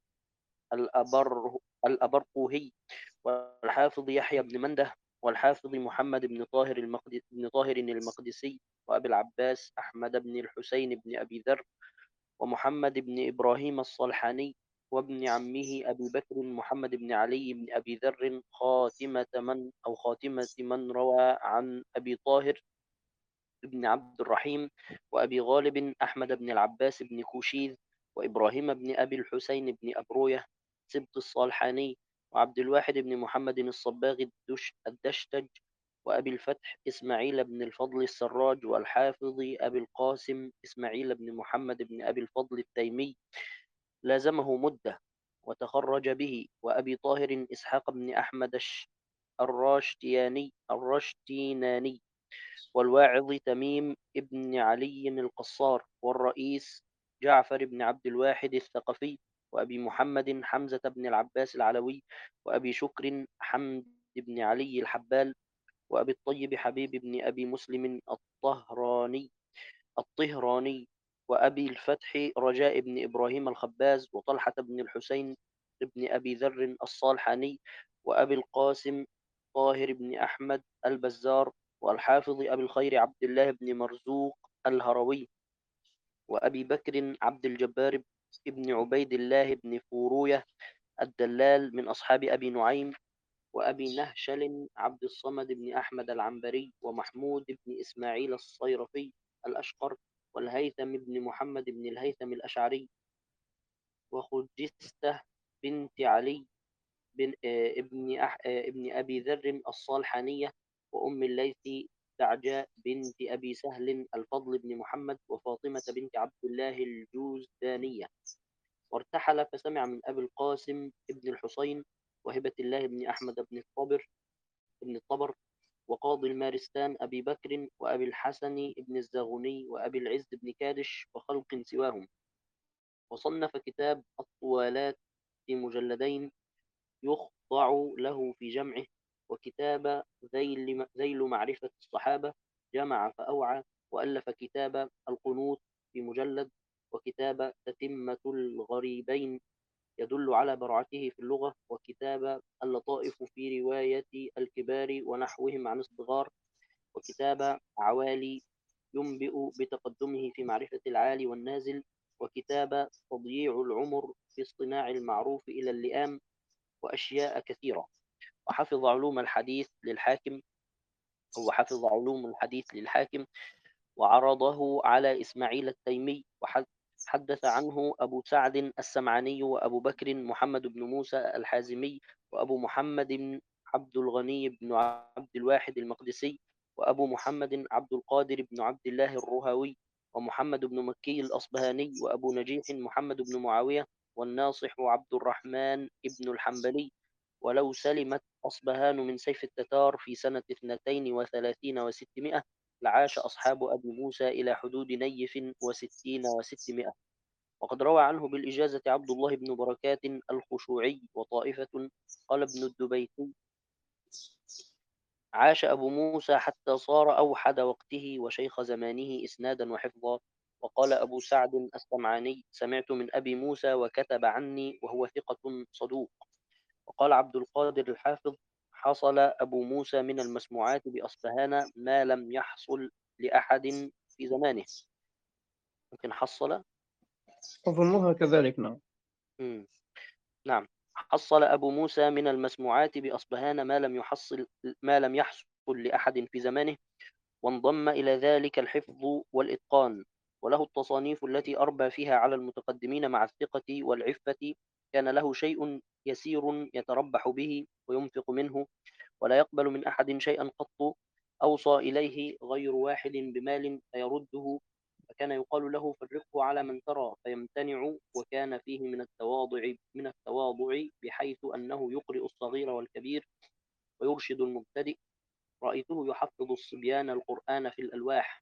الأبر الأبرقوهي، والحافظ يحيى بن منده، والحافظ محمد بن طاهر المقدس بن طاهر المقدسي، وأبي العباس أحمد بن الحسين بن أبي ذر، ومحمد بن إبراهيم الصلحاني، وابن عمه أبي بكر محمد بن علي بن أبي ذر، خاتمة من أو خاتمة من روى عن أبي طاهر بن عبد الرحيم، وأبي غالب أحمد بن العباس بن كوشيذ، وإبراهيم بن أبي الحسين بن أبروية سبط الصالحاني، وعبد الواحد بن محمد الصباغ الدش الدشتج، وأبي الفتح إسماعيل بن الفضل السراج، والحافظ أبي القاسم إسماعيل بن محمد بن أبي الفضل التيمي، لازمه مدة وتخرج به. وأبي طاهر إسحاق بن أحمد الراشتياني الراشتيناني، والواعظ تميم ابن علي القصار، والرئيس جعفر بن عبد الواحد الثقفي، وأبي محمد حمزة بن العباس العلوي، وأبي شكر حمد بن علي الحبال، وأبي الطيب حبيب بن أبي مسلم الطهراني الطهراني، وأبي الفتح رجاء بن إبراهيم الخباز، وطلحة بن الحسين بن أبي ذر الصالحاني، وأبي القاسم طاهر بن أحمد البزار، والحافظ أبي الخير عبد الله بن مرزوق الهروي، وأبي بكر عبد الجبار بن عبيد الله بن فوروية الدلال من أصحاب أبي نعيم، وأبي نهشل عبد الصمد بن أحمد العنبري، ومحمود بن إسماعيل الصيرفي الأشقر، والهيثم بن محمد بن الهيثم الأشعري، وخجستة بنت علي بن آه، ابن أح آه، ابن أبي ذر الصالحانية، وأم الليث دعجاء بنت أبي سهل الفضل بن محمد، وفاطمة بنت عبد الله الجوزدانية. وارتحل فسمع من أبي القاسم ابن الحسين، وهبة الله بن أحمد بن الطبر بن الطبر، وقاضي المارستان أبي بكر وأبي الحسن بن الزغني وأبي العز بن كادش وخلق سواهم. وصنف كتاب الطوالات في مجلدين يخضع له في جمعه، وكتاب ذيل ذيل معرفة الصحابة جمع فأوعى، وألف كتاب القنوت في مجلد، وكتاب تتمة الغريبين يدل على براعته في اللغة، وكتاب اللطائف في رواية الكبار ونحوهم عن الصغار، وكتاب عوالي ينبئ بتقدمه في معرفة العالي والنازل، وكتاب تضييع العمر في اصطناع المعروف إلى اللئام، وأشياء كثيرة. وحفظ علوم الحديث للحاكم هو حفظ علوم الحديث للحاكم وعرضه على إسماعيل التيمي، وحدث عنه أبو سعد السمعاني وأبو بكر محمد بن موسى الحازمي وأبو محمد بن عبد الغني بن عبد الواحد المقدسي وأبو محمد عبد القادر بن عبد الله الرهوي ومحمد بن مكي الأصبهاني وأبو نجيح محمد بن معاوية والناصح عبد الرحمن بن الحنبلي. ولو سلمت أصبهان من سيف التتار في سنة اثنتين وثلاثين وستمائة لعاش أصحاب أبي موسى إلى حدود نيف وستين وستمائة. وقد روى عنه بالإجازة عبد الله بن بركات الخشوعي وطائفة. قال ابن الدبيتي: عاش أبو موسى حتى صار أوحد وقته وشيخ زمانه إسنادا وحفظا. وقال أبو سعد السمعاني: سمعت من أبي موسى وكتب عني وهو ثقة صدوق. وقال عبد القادر الحافظ: حصل أبو موسى من المسموعات بأصفهان ما لم يحصل لأحد في زمانه. ممكن حصل. أظنها كذلك، نعم. مم. نعم. حصل أبو موسى من المسموعات بأصبهان ما لم يحصل ما لم يحصل لأحد في زمانه، وانضم إلى ذلك الحفظ والإتقان، وله التصانيف التي أربى فيها على المتقدمين مع الثقة والعفة. كان له شيء يسير يتربح به وينفق منه، ولا يقبل من أحد شيئا قط. أوصى إليه غير واحد بمال فيرده، فكان يقال له: فرقه على من ترى، فيمتنع. وكان فيه من التواضع من التواضع بحيث أنه يقرئ الصغير والكبير ويرشد المبتدئ. رأيته يحفظ الصبيان القرآن في الألواح،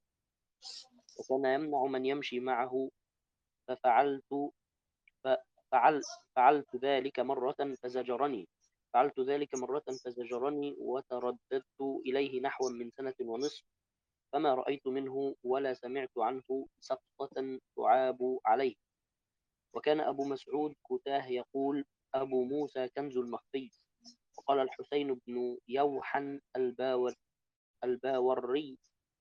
وكان يمنع من يمشي معه. ففعلت ففعل فعلت ذلك مرة فزجرني فعلت ذلك مرة فزجرني وترددت إليه نحو من سنة ونصف، فما رأيت منه ولا سمعت عنه سقطة تعاب عليه. وكان أبو مسعود كتاه يقول: أبو موسى كنز المخفي. وقال الحسين بن يوحن الباور الباوري: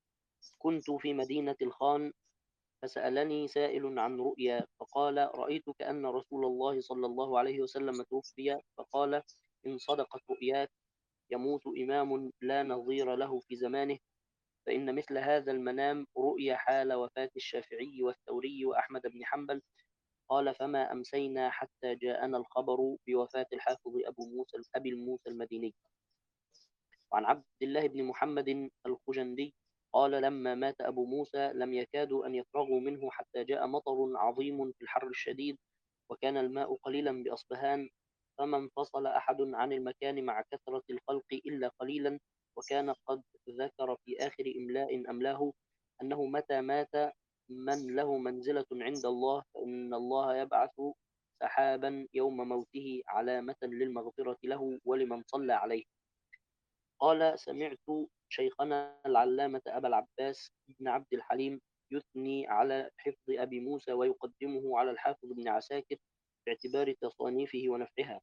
كنت في مدينة الخان فسألني سائل عن رؤيا، فقال: رأيت كأن رسول الله صلى الله عليه وسلم توفي، فقال: إن صدقت رؤياك يموت إمام لا نظير له في زمانه، فإن مثل هذا المنام رؤيا حال وفاة الشافعي والثوري وأحمد بن حنبل. قال: فما أمسينا حتى جاءنا الخبر بوفاة الحافظ أبو موسى أبي الموسى المديني. وعن عبد الله بن محمد الخجندي قال: لما مات أبو موسى لم يكادوا أن يفرغوا منه حتى جاء مطر عظيم في الحر الشديد، وكان الماء قليلا بأصبهان، فما انفصل أحد عن المكان مع كثرة الخلق إلا قليلا. وكان قد ذكر في آخر إملاء أملاه أنه متى مات من له منزلة عند الله فإن الله يبعث سحابا يوم موته علامة للمغفرة له ولمن صلى عليه. قال: سمعت شيخنا العلامة أبا العباس بن عبد الحليم يثني على حفظ أبي موسى ويقدمه على الحافظ بن عساكر باعتبار تصانيفه ونفعها.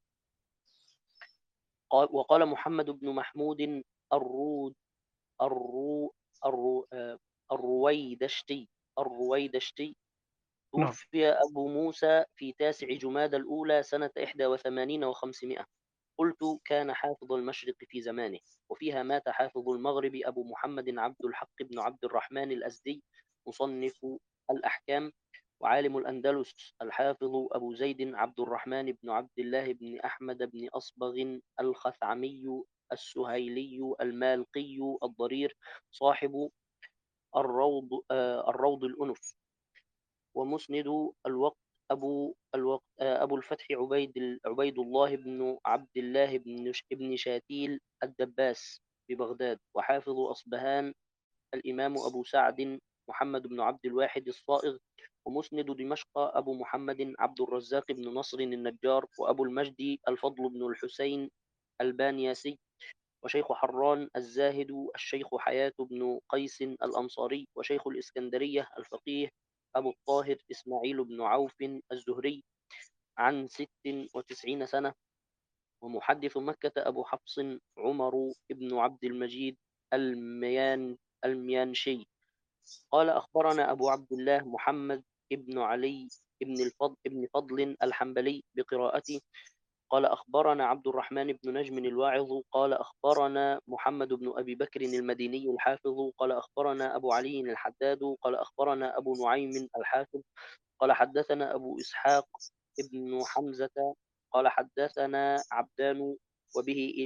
قال وقال محمد بن محمود الرود الرو الرو آه، الرويدشتي الرويدشتي نعم. توفي أبو موسى في تاسع جماد الأولى سنة إحدى وثمانين وخمسمائة. قلت: كان حافظ المشرق في زمانه. وفيها مات حافظ المغرب أبو محمد عبد الحق بن عبد الرحمن الأزدي مصنف الأحكام. وعالم الأندلس الحافظ أبو زيد عبد الرحمن بن عبد الله بن أحمد بن أصبغ الخثعمي السهيلي المالقي الضرير صاحب الروض آه الروض الأنف. ومسند الوقت أبو الوقت أبو الفتح عبيد عبيد الله بن عبد الله بن بن شاتيل الدباس. ببغداد. وحافظ أصبهان الإمام أبو سعد محمد بن عبد الواحد الصائغ. ومسند دمشق أبو محمد عبد الرزاق بن نصر النجار. وأبو المجد الفضل بن الحسين البانياسي. وشيخ حران الزاهد الشيخ حياة بن قيس الأنصاري. وشيخ الإسكندرية الفقيه أبو الطاهر إسماعيل بن عوف الزهري عن ست وتسعين سنة. ومحدث مكة أبو حفص عمر بن عبد المجيد الميان الميانشي. قال أخبرنا أبو عبد الله محمد بن علي بن الفضل بن فضل الحنبلي بقراءته. قال أخبرنا عبد الرحمن بن نجم الواعظ. قال أخبرنا محمد بن أبي بكر المديني الحافظ. قال أخبرنا أبو علي الحداد. قال أخبرنا أبو نعيم الحافظ. قال حدثنا أبو إسحاق ابن حمزة. قال حدثنا عبدان وبه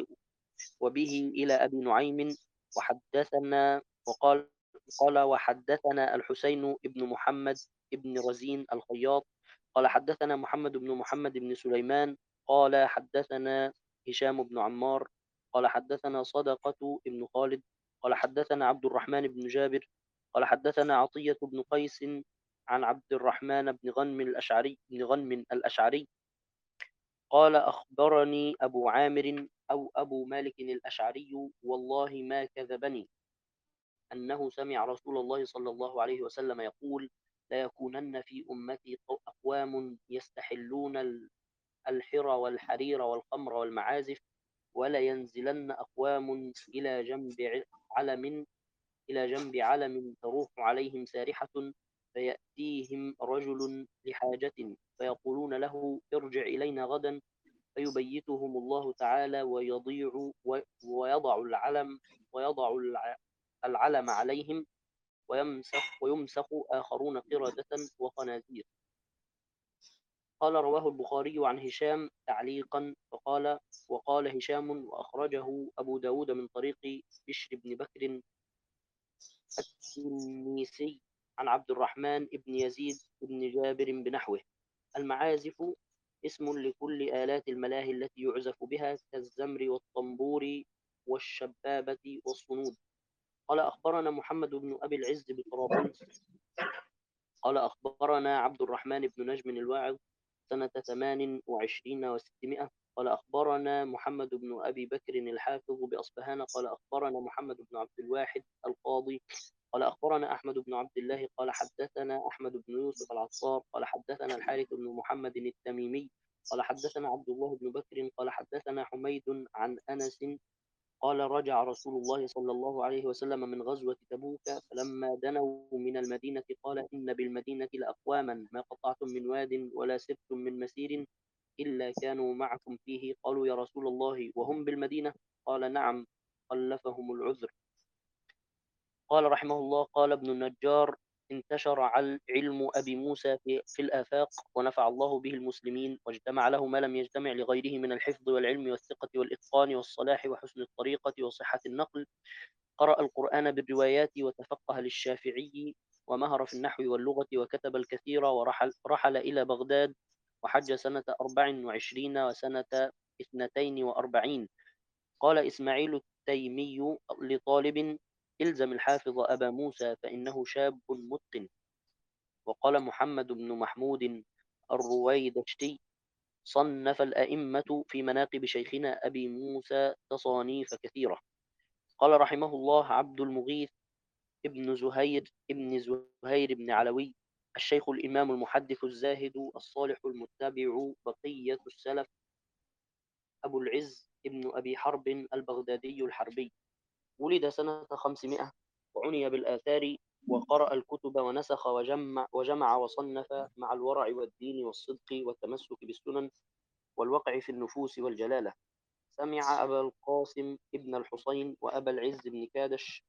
وبه إلى أبي نعيم وحدثنا وقال قال وحدثنا الحسين بن محمد بن رزين الخياط. قال حدثنا محمد بن محمد بن سليمان. قال حدثنا هشام بن عمار. قال حدثنا صدقة بن خالد. قال حدثنا عبد الرحمن بن جابر. قال حدثنا عطية بن قيس عن عبد الرحمن بن غنم الأشعري بن غنم الأشعري. قال أخبرني أبو عامر أو أبو مالك الأشعري والله ما كذبني أنه سمع رسول الله صلى الله عليه وسلم يقول: لا يكونن في أمتي أقوام يستحلون الحر والحرير والخمر والمعازف، ولا ينزلن أقوام إلى جنب علم إلى جنب علم تروح عليهم سارحة، فيأتيهم رجل لحاجة فيقولون له: ارجع إلينا غدا، فيبيتهم الله تعالى ويضيع ويضع العلم ويضع العلم عليهم، ويمسخ ويمسخ آخرون قردة وخنازير. قال رواه البخاري عن هشام تعليقا فقال وقال هشام وأخرجه أبو داود من طريق بشر بن بكر التنيسي عن عبد الرحمن بن يزيد بن جابر بنحوه. المعازف اسم لكل آلات الملاهي التي يعزف بها كالزمر والطنبور والشبابة والصنود. قال أخبرنا محمد بن أبي العز بطرابلس. قال أخبرنا عبد الرحمن بن نجم الواعظ سنة ثمان وعشرين وستمائة. قال أخبرنا محمد بن أبي بكر الحافظ بأصبهان. قال أخبرنا محمد بن عبد الواحد القاضي. قال أخبرنا أحمد بن عبد الله. قال حدثنا أحمد بن يوسف العطار. قال حدثنا الحارث بن محمد التميمي. قال حدثنا عبد الله بن بكر. قال حدثنا حميد عن أنس قال رجع رسول الله صلى الله عليه وسلم من غزوة تبوك، فلما دنوا من المدينة قال: إن بالمدينة لأقواما ما قطعتم من واد ولا سرتم من مسير إلا كانوا معكم فيه. قالوا: يا رسول الله وهم بالمدينة؟ قال: نعم، خلفهم العذر. قال رحمه الله: قال ابن النجار: انتشر علم أبي موسى في, في الآفاق، ونفع الله به المسلمين، واجتمع له ما لم يجتمع لغيره من الحفظ والعلم والثقة والإتقان والصلاح وحسن الطريقة وصحة النقل. قرأ القرآن بالروايات، وتفقه للشافعي، ومهر في النحو واللغة، وكتب الكثير، ورحل رحل إلى بغداد، وحج سنة أربع وعشرين وسنة اثنتين وأربعين. قال إسماعيل التيمي لطالب: إلزم الحافظ أبا موسى فإنه شاب متقن. وقال محمد بن محمود الرويدشتي: صنف الأئمة في مناقب شيخنا أبي موسى تصانيف كثيرة. قال رحمه الله: عبد المغيث ابن زهير ابن زهير بن علوي الشيخ الإمام المحدث الزاهد الصالح المتبع بقية السلف أبو العز ابن أبي حرب البغدادي الحربي. ولد سنة خمسمائة، وعني بالآثار، وقرأ الكتب، ونسخ وجمع, وجمع وصنف مع الورع والدين والصدق والتمسك بالسنن والوقع في النفوس والجلالة. سمع أبا القاسم ابن الحسين وأبا العز بن كادش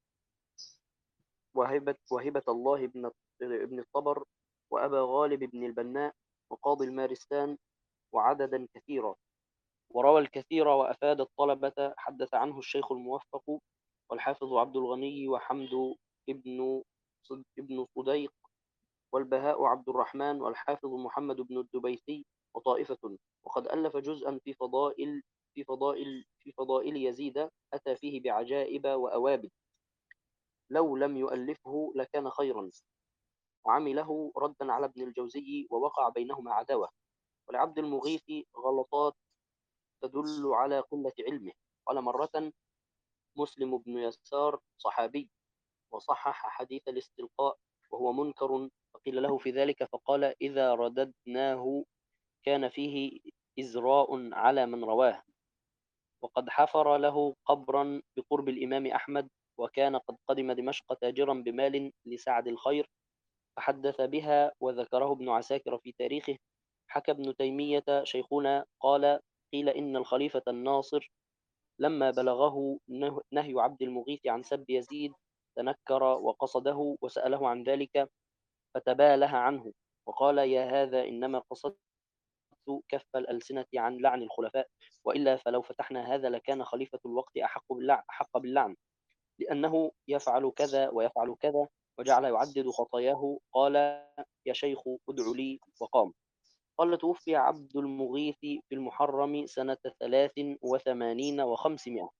وهبة, وهبة الله بن ابن الطبر وأبا غالب بن البناء وقاضي المارستان وعددا كثيرا، وروى الكثير وأفاد الطلبة. حدث عنه الشيخ الموفق والحافظ عبد الغني وحمد ابن ابن صديق والبهاء عبد الرحمن والحافظ محمد بن الدبيثي وطائفة. وقد ألف جزءا في فضائل في فضائل في فضائل يزيد أتى فيه بعجائب وأوابد، لو لم يؤلفه لكان خيرا، وعمله ردا على ابن الجوزي ووقع بينهما عداوة. ولعبد المغيث غلطات تدل على قلة علمه. قال مرة مسلم بن يسار صحابي وصحح حديث الاستلقاء وهو منكر، فقيل له في ذلك فقال إذا رددناه كان فيه إزراء على من رواه. وقد حفر له قبرا بقرب الإمام أحمد، وكان قد قدم دمشق تاجرا بمال لسعد الخير فحدث بها، وذكره ابن عساكر في تاريخه. حكى ابن تيمية شيخنا قال قيل إن الخليفة الناصر لما بلغه نهي عبد المغيث عن سب يزيد تنكر وقصده وسأله عن ذلك فتباله عنه وقال يا هذا إنما قصدت كف الألسنة عن لعن الخلفاء، وإلا فلو فتحنا هذا لكان خليفة الوقت أحق باللعن, أحق باللعن لأنه يفعل كذا ويفعل كذا، وجعل يعدد خطاياه. قال يا شيخ ادع لي وقام. قال توفي عبد المغيث في المحرم سنة ثلاث وثمانين وخمسمائة.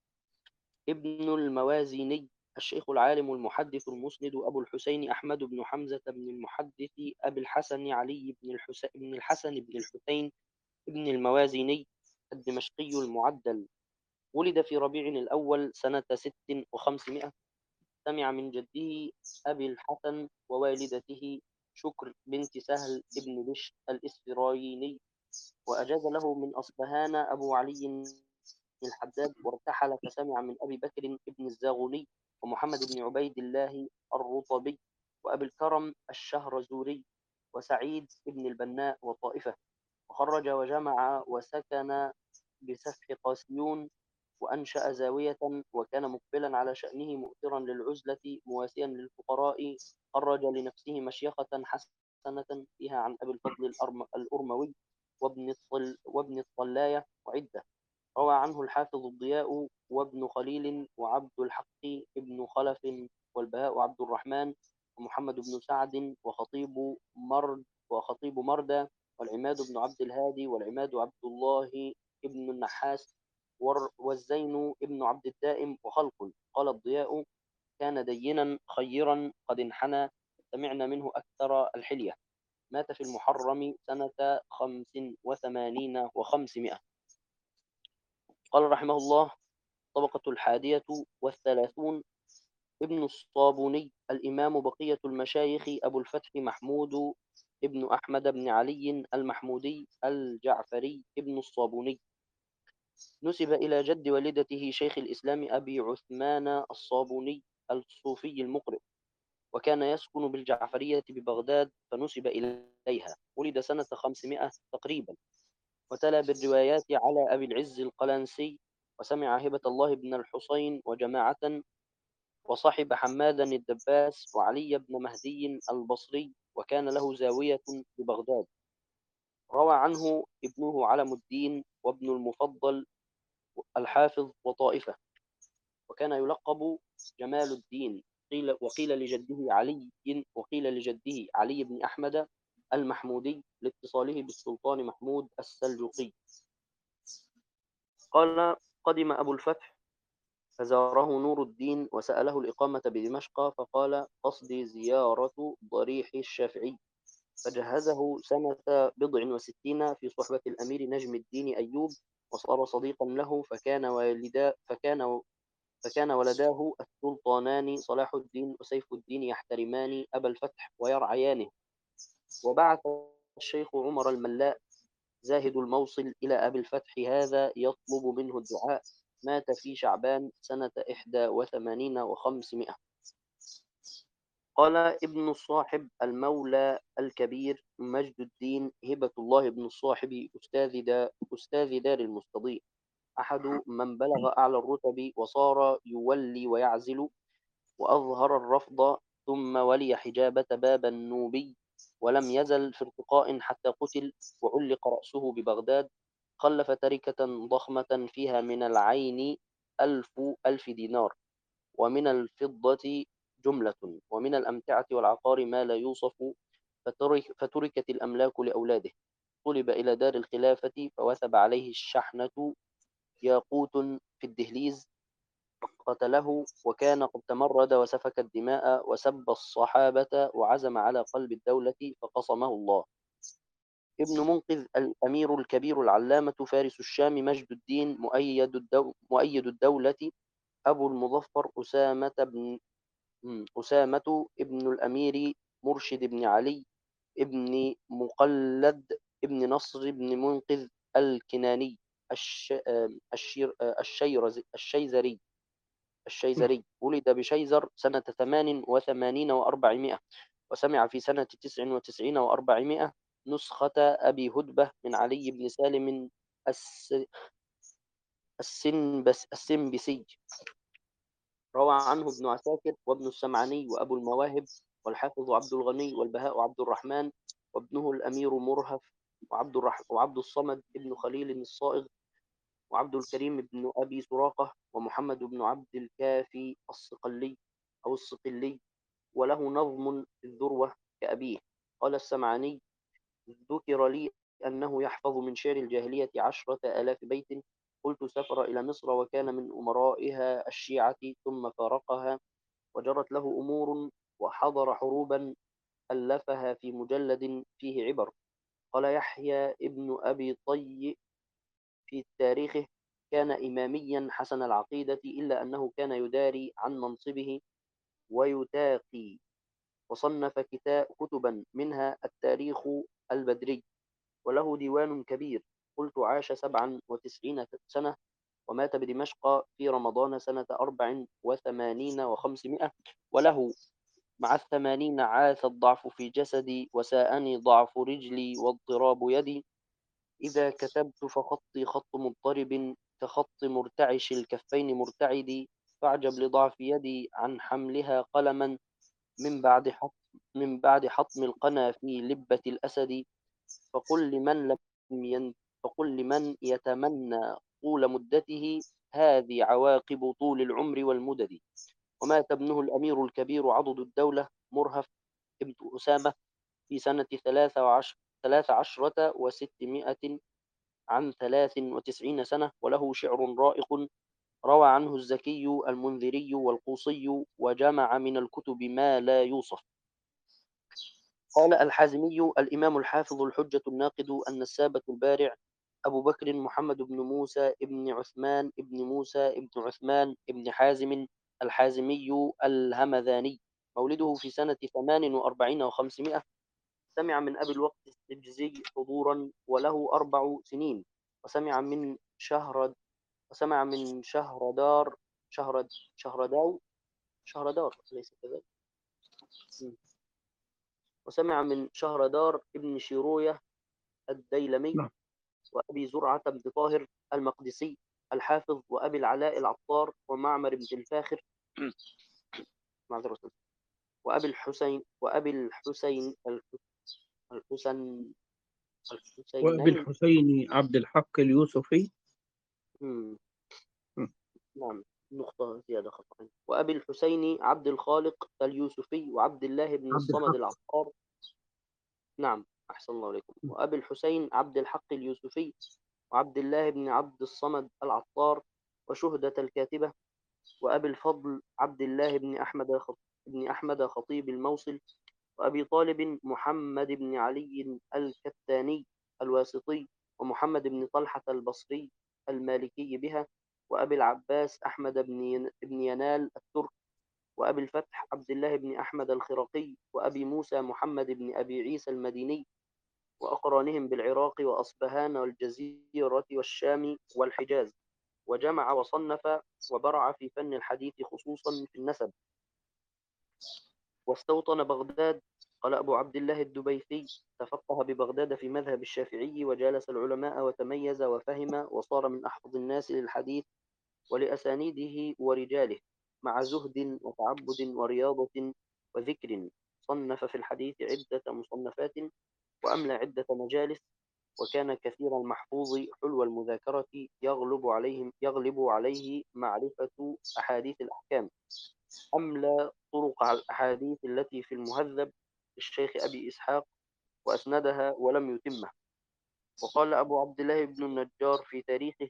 ابن الموازيني الشيخ العالم المحدث المسند أبو الحسين أحمد بن حمزة بن المحدث أبي الحسن علي بن الحسين بن الحسن بن الحسين ابن الموازيني الدمشقي المعدل، ولد في ربيع الأول سنة ست وخمسمائة. سمع من جده أبي الحسن ووالدته شكر بنت سهل ابن بشر الإسفرايني، وأجاز له من أصبهان أبو علي الحداد، وارتحل فسمع من أبي بكر ابن الزاغني ومحمد بن عبيد الله الرطبي وأبي الكرم الشهرزوري وسعيد ابن البناء وطائفة، وخرج وجمع وسكن بسفح قاسيون وأنشأ زاوية، وكان مقبلا على شأنه مؤثرا للعزلة مواسيا للفقراء. خرج لنفسه مشيخة حسنة فيها عن أبي الفضل الأرموي وابن الطل وابن الطلاية وعدة. روى عنه الحافظ الضياء وابن خليل وعبد الحق ابن خلف والبهاء عبد الرحمن ومحمد بن سعد وخطيب مرد وخطيب مردى والعماد بن عبد الهادي والعماد عبد الله ابن النحاس والزين ابن عبد الدائم وخلق. قال الضياء كان دينا خيرا قد انحنى، سمعنا منه أكثر الحلية. مات في المحرم سنة خمس وثمانين وخمسمائة. قال رحمه الله طبقة الحادية والثلاثون. ابن الصابوني الإمام بقية المشايخ أبو الفتح محمود ابن أحمد بن علي المحمودي الجعفري ابن الصابوني، نسب إلى جد والدته شيخ الإسلام أبي عثمان الصابوني الصوفي المقرئ، وكان يسكن بالجعفرية ببغداد فنسب إليها. ولد سنة خمسمائة تقريبا، وتلا بالروايات على أبي العز القلنسي، وسمع هبة الله بن الحسين وجماعة، وصحب حمادا الدباس وعلي بن مهدي البصري، وكان له زاوية ببغداد. روى عنه ابنه علم الدين وابن المفضل الحافظ وطائفة، وكان يلقب جمال الدين. قيل وقيل لجده علي وقيل لجده علي بن أحمد المحمودي لاتصاله بالسلطان محمود السلجوقي. قال قدم أبو الفتح فزاره نور الدين وسأله الإقامة بدمشق، فقال قصدي زيارة ضريح الشافعي، فجهزه سنة بضع وستين في صحبة الأمير نجم الدين أيوب، وصار صديقا له، فكان والدا فكان فكان ولداه السلطانان صلاح الدين وسيف الدين يحترمان أبا الفتح ويرعيانه. وبعث الشيخ عمر الملاء زاهد الموصل إلى أبي الفتح هذا يطلب منه الدعاء. مات في شعبان سنة إحدى وثمانين وخمسمائة. قال ابن الصاحب المولى الكبير مجد الدين هبة الله بن الصاحب أستاذ, دا أستاذ دار المستضيء، أحد من بلغ أعلى الرتب وصار يولي ويعزل، وأظهر الرفض، ثم ولي حجابة باب النوبي، ولم يزل في ارتقاء حتى قتل وعلق رأسه ببغداد. خلف تركة ضخمة فيها من العين ألف ألف دينار، ومن الفضة جملة، ومن الأمتعة والعقار ما لا يوصف، فترك فتركت الأملاك لأولاده. طلب إلى دار الخلافة فوثب عليه الشحنة ياقوت في الدهليز فقتله، وكان قد تمرد وسفك الدماء وسب الصحابة وعزم على قلب الدولة فقصمه الله. ابن منقذ الأمير الكبير العلامة فارس الشام مجد الدين مؤيد, الدو... مؤيد الدولة أبو المظفر أسامة بن أسامة ابن الأمير مرشد بن علي ابن مقلد ابن نصر بن منقذ الكناني الش... الشير... الشيرز... الشيزري الشيزري ولد بشيزر سنة ثمان وثمانين وأربعمائة، وسمع في سنة تسع وتسعين وأربعمائة نسخة أبي هدبة من علي بن سالم الس... السنبس... السنبسي. روى عنه ابن عساكر وابن السمعاني وأبو المواهب والحافظ عبد الغني والبهاء عبد الرحمن وابنه الأمير مرهف وعبد, الرح... وعبد الصمد ابن خليل الصائغ وعبد الكريم بن أبي سراقة ومحمد بن عبد الكافي الصقلي أو الصقلي، وله نظم في الذروة كأبيه. قال السمعاني: ذكر لي أنه يحفظ من شعر الجاهلية عشرة آلاف بيت. قلت: سافر إلى مصر وكان من أمرائها الشيعة ثم فارقها وجرت له أمور وحضر حروبا ألفها في مجلد فيه عبر. قال يحيى ابن أبي طي في تاريخه: كان إماميا حسن العقيدة إلا أنه كان يداري عن منصبه ويتاقي، وصنف كتبا منها التاريخ البدري، وله ديوان كبير. قلت: عاش سبعا وتسعين سنة ومات بدمشق في رمضان سنة أربع وثمانين وخمسمائة، وله مع الثمانين عاث الضعف في جسدي وساءني ضعف رجلي واضطراب يدي. إذا كتبت فخطي خط مضطرب كخط مرتعش الكفين مرتعد، فاعجب لضعف يدي عن حملها قلما من بعد حطم من بعد حطم القنا في لبة الأسد. فقل لمن لم ين فقل لمن يتمنى طول مدته: هذه عواقب طول العمر والمدد. ومات ابنه الأمير الكبير عضد الدولة مرهف ابن أسامة في سنة ثلاث وعشر ثلاث عشرة وستمائة عن ثلاث وتسعين سنة، وله شعر رائق روى عنه الزكي المنذري والقوصي، وجمع من الكتب ما لا يوصف. قال الحازمي الإمام الحافظ الحجة الناقد النسابة البارع أبو بكر محمد بن موسى ابن عثمان ابن موسى ابن عثمان ابن حازم الحازمي الهمذاني، مولده في سنة ثمان وأربعين وخمسمائة. سمع من أبي الوقت السجزي حضورا وله أربع سنين، وسمع من شهر وسمع من شهردار شهر شهرداو شهردار ليس كذلك وسمع من شهردار ابن شيروية الديلمي نعم. وأبي زرعة بن طاهر المقدسي الحافظ، وأبي العلاء العطار ومعمر بن الفاخر معذرة وأبي الحسين وأبي الحسين الحسن وأبي الحسينين الحسين عبد الحق اليوسفي. مم. م. نعم، نقطة زيادة خطأ. وأبي الحسين عبد الخالق اليوسفي وعبد الله بن عبد الصمد الحق. العطار. نعم، أحسن الله عليكم. م. وأبي الحسين عبد الحق اليوسفي وعبد الله بن عبد الصمد العطار وشهدة الكاتبة. وأبي الفضل عبد الله بن أحمد خط... بن أحمد خطيب الموصل. وأبي طالب محمد بن علي الكتاني الواسطي، ومحمد بن طلحة البصري المالكي بها. وأبي العباس أحمد بن ين... بن ينال الترك. وأبي الفتح عبد الله بن أحمد الخرقي. وأبي موسى محمد بن أبي عيسى المديني، وأقرانهم بالعراق وأصبهان والجزيرة والشام والحجاز. وجمع وصنف وبرع في فن الحديث خصوصا في النسب. واستوطن بغداد. قال أبو عبد الله الدبيثي: تفقه ببغداد في مذهب الشافعي وجالس العلماء وتميز وفهم وصار من أحفظ الناس للحديث ولأسانيده ورجاله، مع زهد وتعبد ورياضة وذكر. صنف في الحديث عدة مصنفات وأملى عدة مجالس، وكان كثير المحفوظ حلو المذاكرة، يغلب عليهم يغلب عليه معرفة أحاديث الأحكام. أملى طرق الأحاديث التي في المهذب للشيخ أبي إسحاق وأسندها ولم يتمه. وقال أبو عبد الله بن النجار في تاريخه: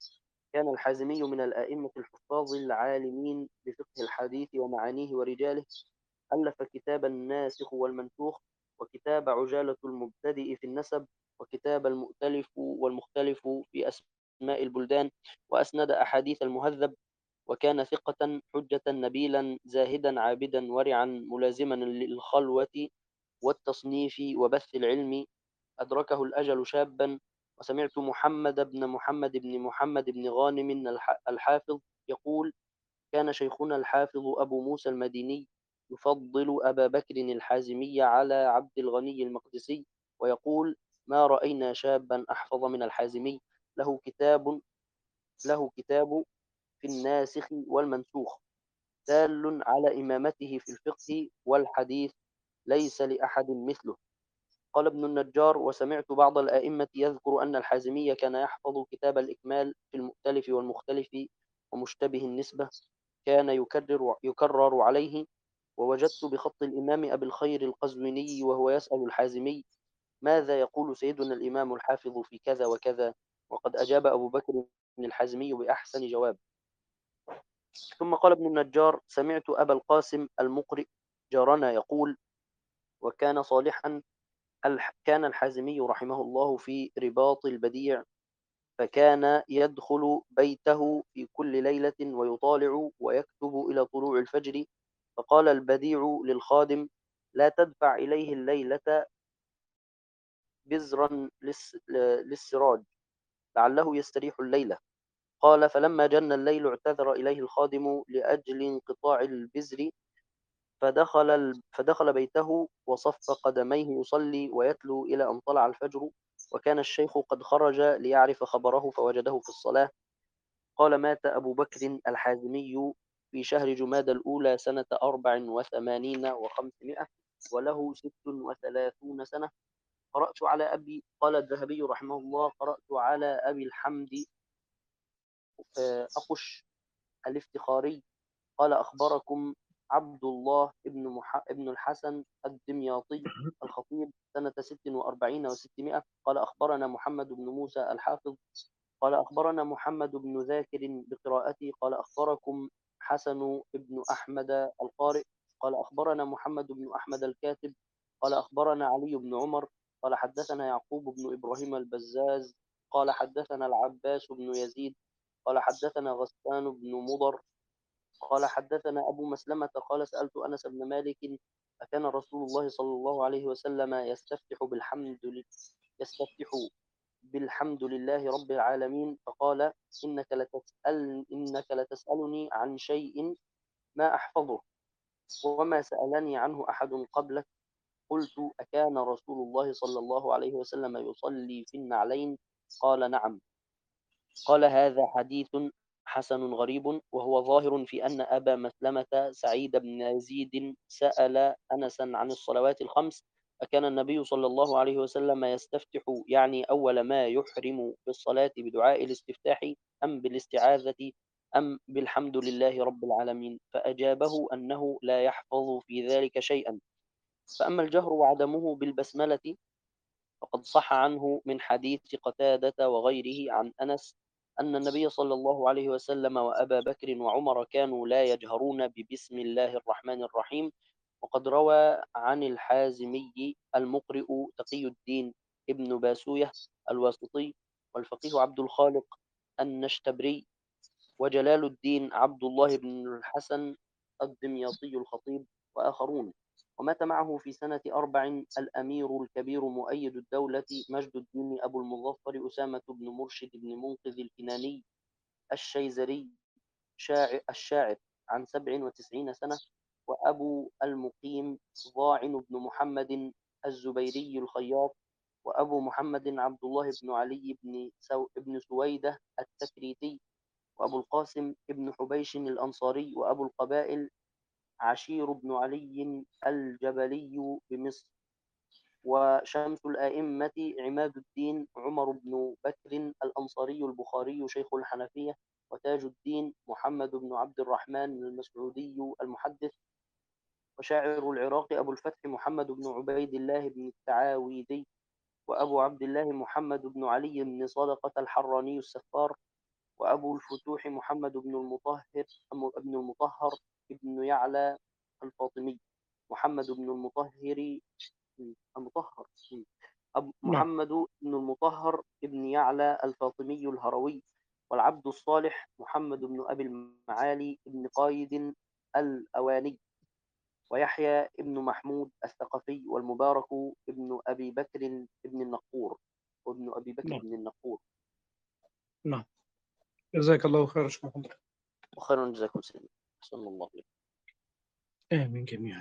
كان الحازمي من الأئمة الحفاظ العالمين بفقه الحديث ومعانيه ورجاله. ألف كتاب الناسخ والمنسوخ، وكتاب عجالة المبتدئ في النسب، وكتاب المؤتلف والمختلف في أسماء البلدان، وأسند أحاديث المهذب. وكان ثقة حجة نبيلا زاهدا عابدا ورعا ملازما للخلوة والتصنيف وبث العلم. أدركه الأجل شابا. وسمعت محمد بن محمد بن محمد بن غانم الح- الحافظ يقول: كان شيخنا الحافظ أبو موسى المديني يفضل أبا بكر الحازمي على عبد الغني المقدسي، ويقول: ما رأينا شابا أحفظ من الحازمي. له كتاب له كتاب في الناسخ والمنسوخ دال على إمامته في الفقه والحديث، ليس لأحد مثله. قال ابن النجار: وسمعت بعض الأئمة يذكر أن الحازمي كان يحفظ كتاب الإكمال في المؤتلف والمختلف ومشتبه النسبة، كان يكرر, يكرر عليه. ووجدت بخط الإمام أبي الخير القزويني وهو يسأل الحازمي: ماذا يقول سيدنا الإمام الحافظ في كذا وكذا؟ وقد أجاب أبو بكر الحازمي بأحسن جواب. ثم قال ابن النجار: سمعت أبا القاسم المقرئ جارنا يقول: وكان صالحا الح... كان الحازمي رحمه الله في رباط البديع، فكان يدخل بيته في كل ليلة ويطالع ويكتب إلى طلوع الفجر. فقال البديع للخادم: لا تدفع إليه الليلة بزرا للس... للسراج لعله يستريح الليلة. قال: فلما جن الليل اعتذر إليه الخادم لأجل انقطاع البزر، فدخل فدخل بيته وصف قدميه يصلي ويتلو إلى أن طلع الفجر. وكان الشيخ قد خرج ليعرف خبره فوجده في الصلاة. قال: مات أبو بكر الحازمي في شهر جماد الأولى سنة أربع وثمانين وخمسمائة، وله ست وثلاثون سنة. قرأت على أبي قال الذهبي رحمه الله: قرأت على أبي الحمد أقش الافتخاري قال: أخبركم عبد الله ابن, مح... ابن الحسن الدمياطي الخطيب سنة ست وأربعين وستمائة. قال: أخبرنا محمد بن موسى الحافظ قال: أخبرنا محمد بن ذاكر بقراءتي قال: أخبركم حسن بن أحمد القارئ قال: أخبرنا محمد بن أحمد الكاتب قال: أخبرنا علي بن عمر قال: حدثنا يعقوب بن إبراهيم البزاز قال: حدثنا العباس بن يزيد قال: حدثنا غسان بن مضر قال: حدثنا أبو مسلمة قال: سألت أنس بن مالك: أكان رسول الله صلى الله عليه وسلم يستفتح بالحمد لله يستفتح بالحمد لله رب العالمين؟ فقال: إنك لتسأل إنك لتسألني عن شيء ما أحفظه، وما سألني عنه أحد قبلك. قلت: أكان رسول الله صلى الله عليه وسلم يصلي في النعلين؟ قال: نعم. قال: هذا حديث حسن غريب. وهو ظاهر في أن أبا مسلمة سعيد بن يزيد سأل أنسا عن الصلوات الخمس: أكان النبي صلى الله عليه وسلم يستفتح يعني أول ما يحرم بالصلاة بدعاء الاستفتاح أم بالاستعاذة أم بالحمد لله رب العالمين؟ فأجابه أنه لا يحفظ في ذلك شيئا. فأما الجهر وعدمه بالبسملة فقد صح عنه من حديث قتادة وغيره عن أنس أن النبي صلى الله عليه وسلم وأبا بكر وعمر كانوا لا يجهرون ببسم الله الرحمن الرحيم. وقد روى عن الحازمي المقرئ تقي الدين ابن باسوية الواسطي، والفقيه عبد الخالق النشتبري، وجلال الدين عبد الله بن الحسن الدمياطي الخطيب، وآخرون. ومات معه في سنة أربع الأمير الكبير مؤيد الدولة مجد الدين أبو المظفر أسامة بن مرشد بن منقذ الكناني الشيزري شاعر الشاعر عن سبع وتسعين سنة. وأبو المقيم ضاعن بن محمد الزبيري الخياط، وأبو محمد عبد الله بن علي بن, سو... بن سويدة التكريتي، وأبو القاسم ابن حبيش الأنصاري، وأبو القبائل عشير بن علي الجبلي بمصر. وشمس الأئمة عماد الدين عمر بن بكر الأنصاري البخاري شيخ الحنفية، وتاج الدين محمد بن عبد الرحمن المسعودي المحدث. وشاعر العراق أبو الفتح محمد بن عبيد الله بن التعاويدي، وأبو عبد الله محمد بن علي بن صدقة الحراني السفار، وأبو الفتوح محمد بن المطهر ابن المطهر ابن يعلى الفاطمي، محمد بن المطهر المطهر أب نعم. محمد بن المطهر ابن يعلى الفاطمي الهروي، والعبد الصالح محمد بن أبي المعالي ابن قايد الأواني، ويحيى ابن محمود الثقفي، والمبارك ابن أبي بكر ابن النقور وابن أبي بكر نعم. ابن النقور. نعم. جزاك الله خير يا شيخ محمد. وخير جزاكم سيدنا. صلى الله عليه وسلم. آمين جميعا.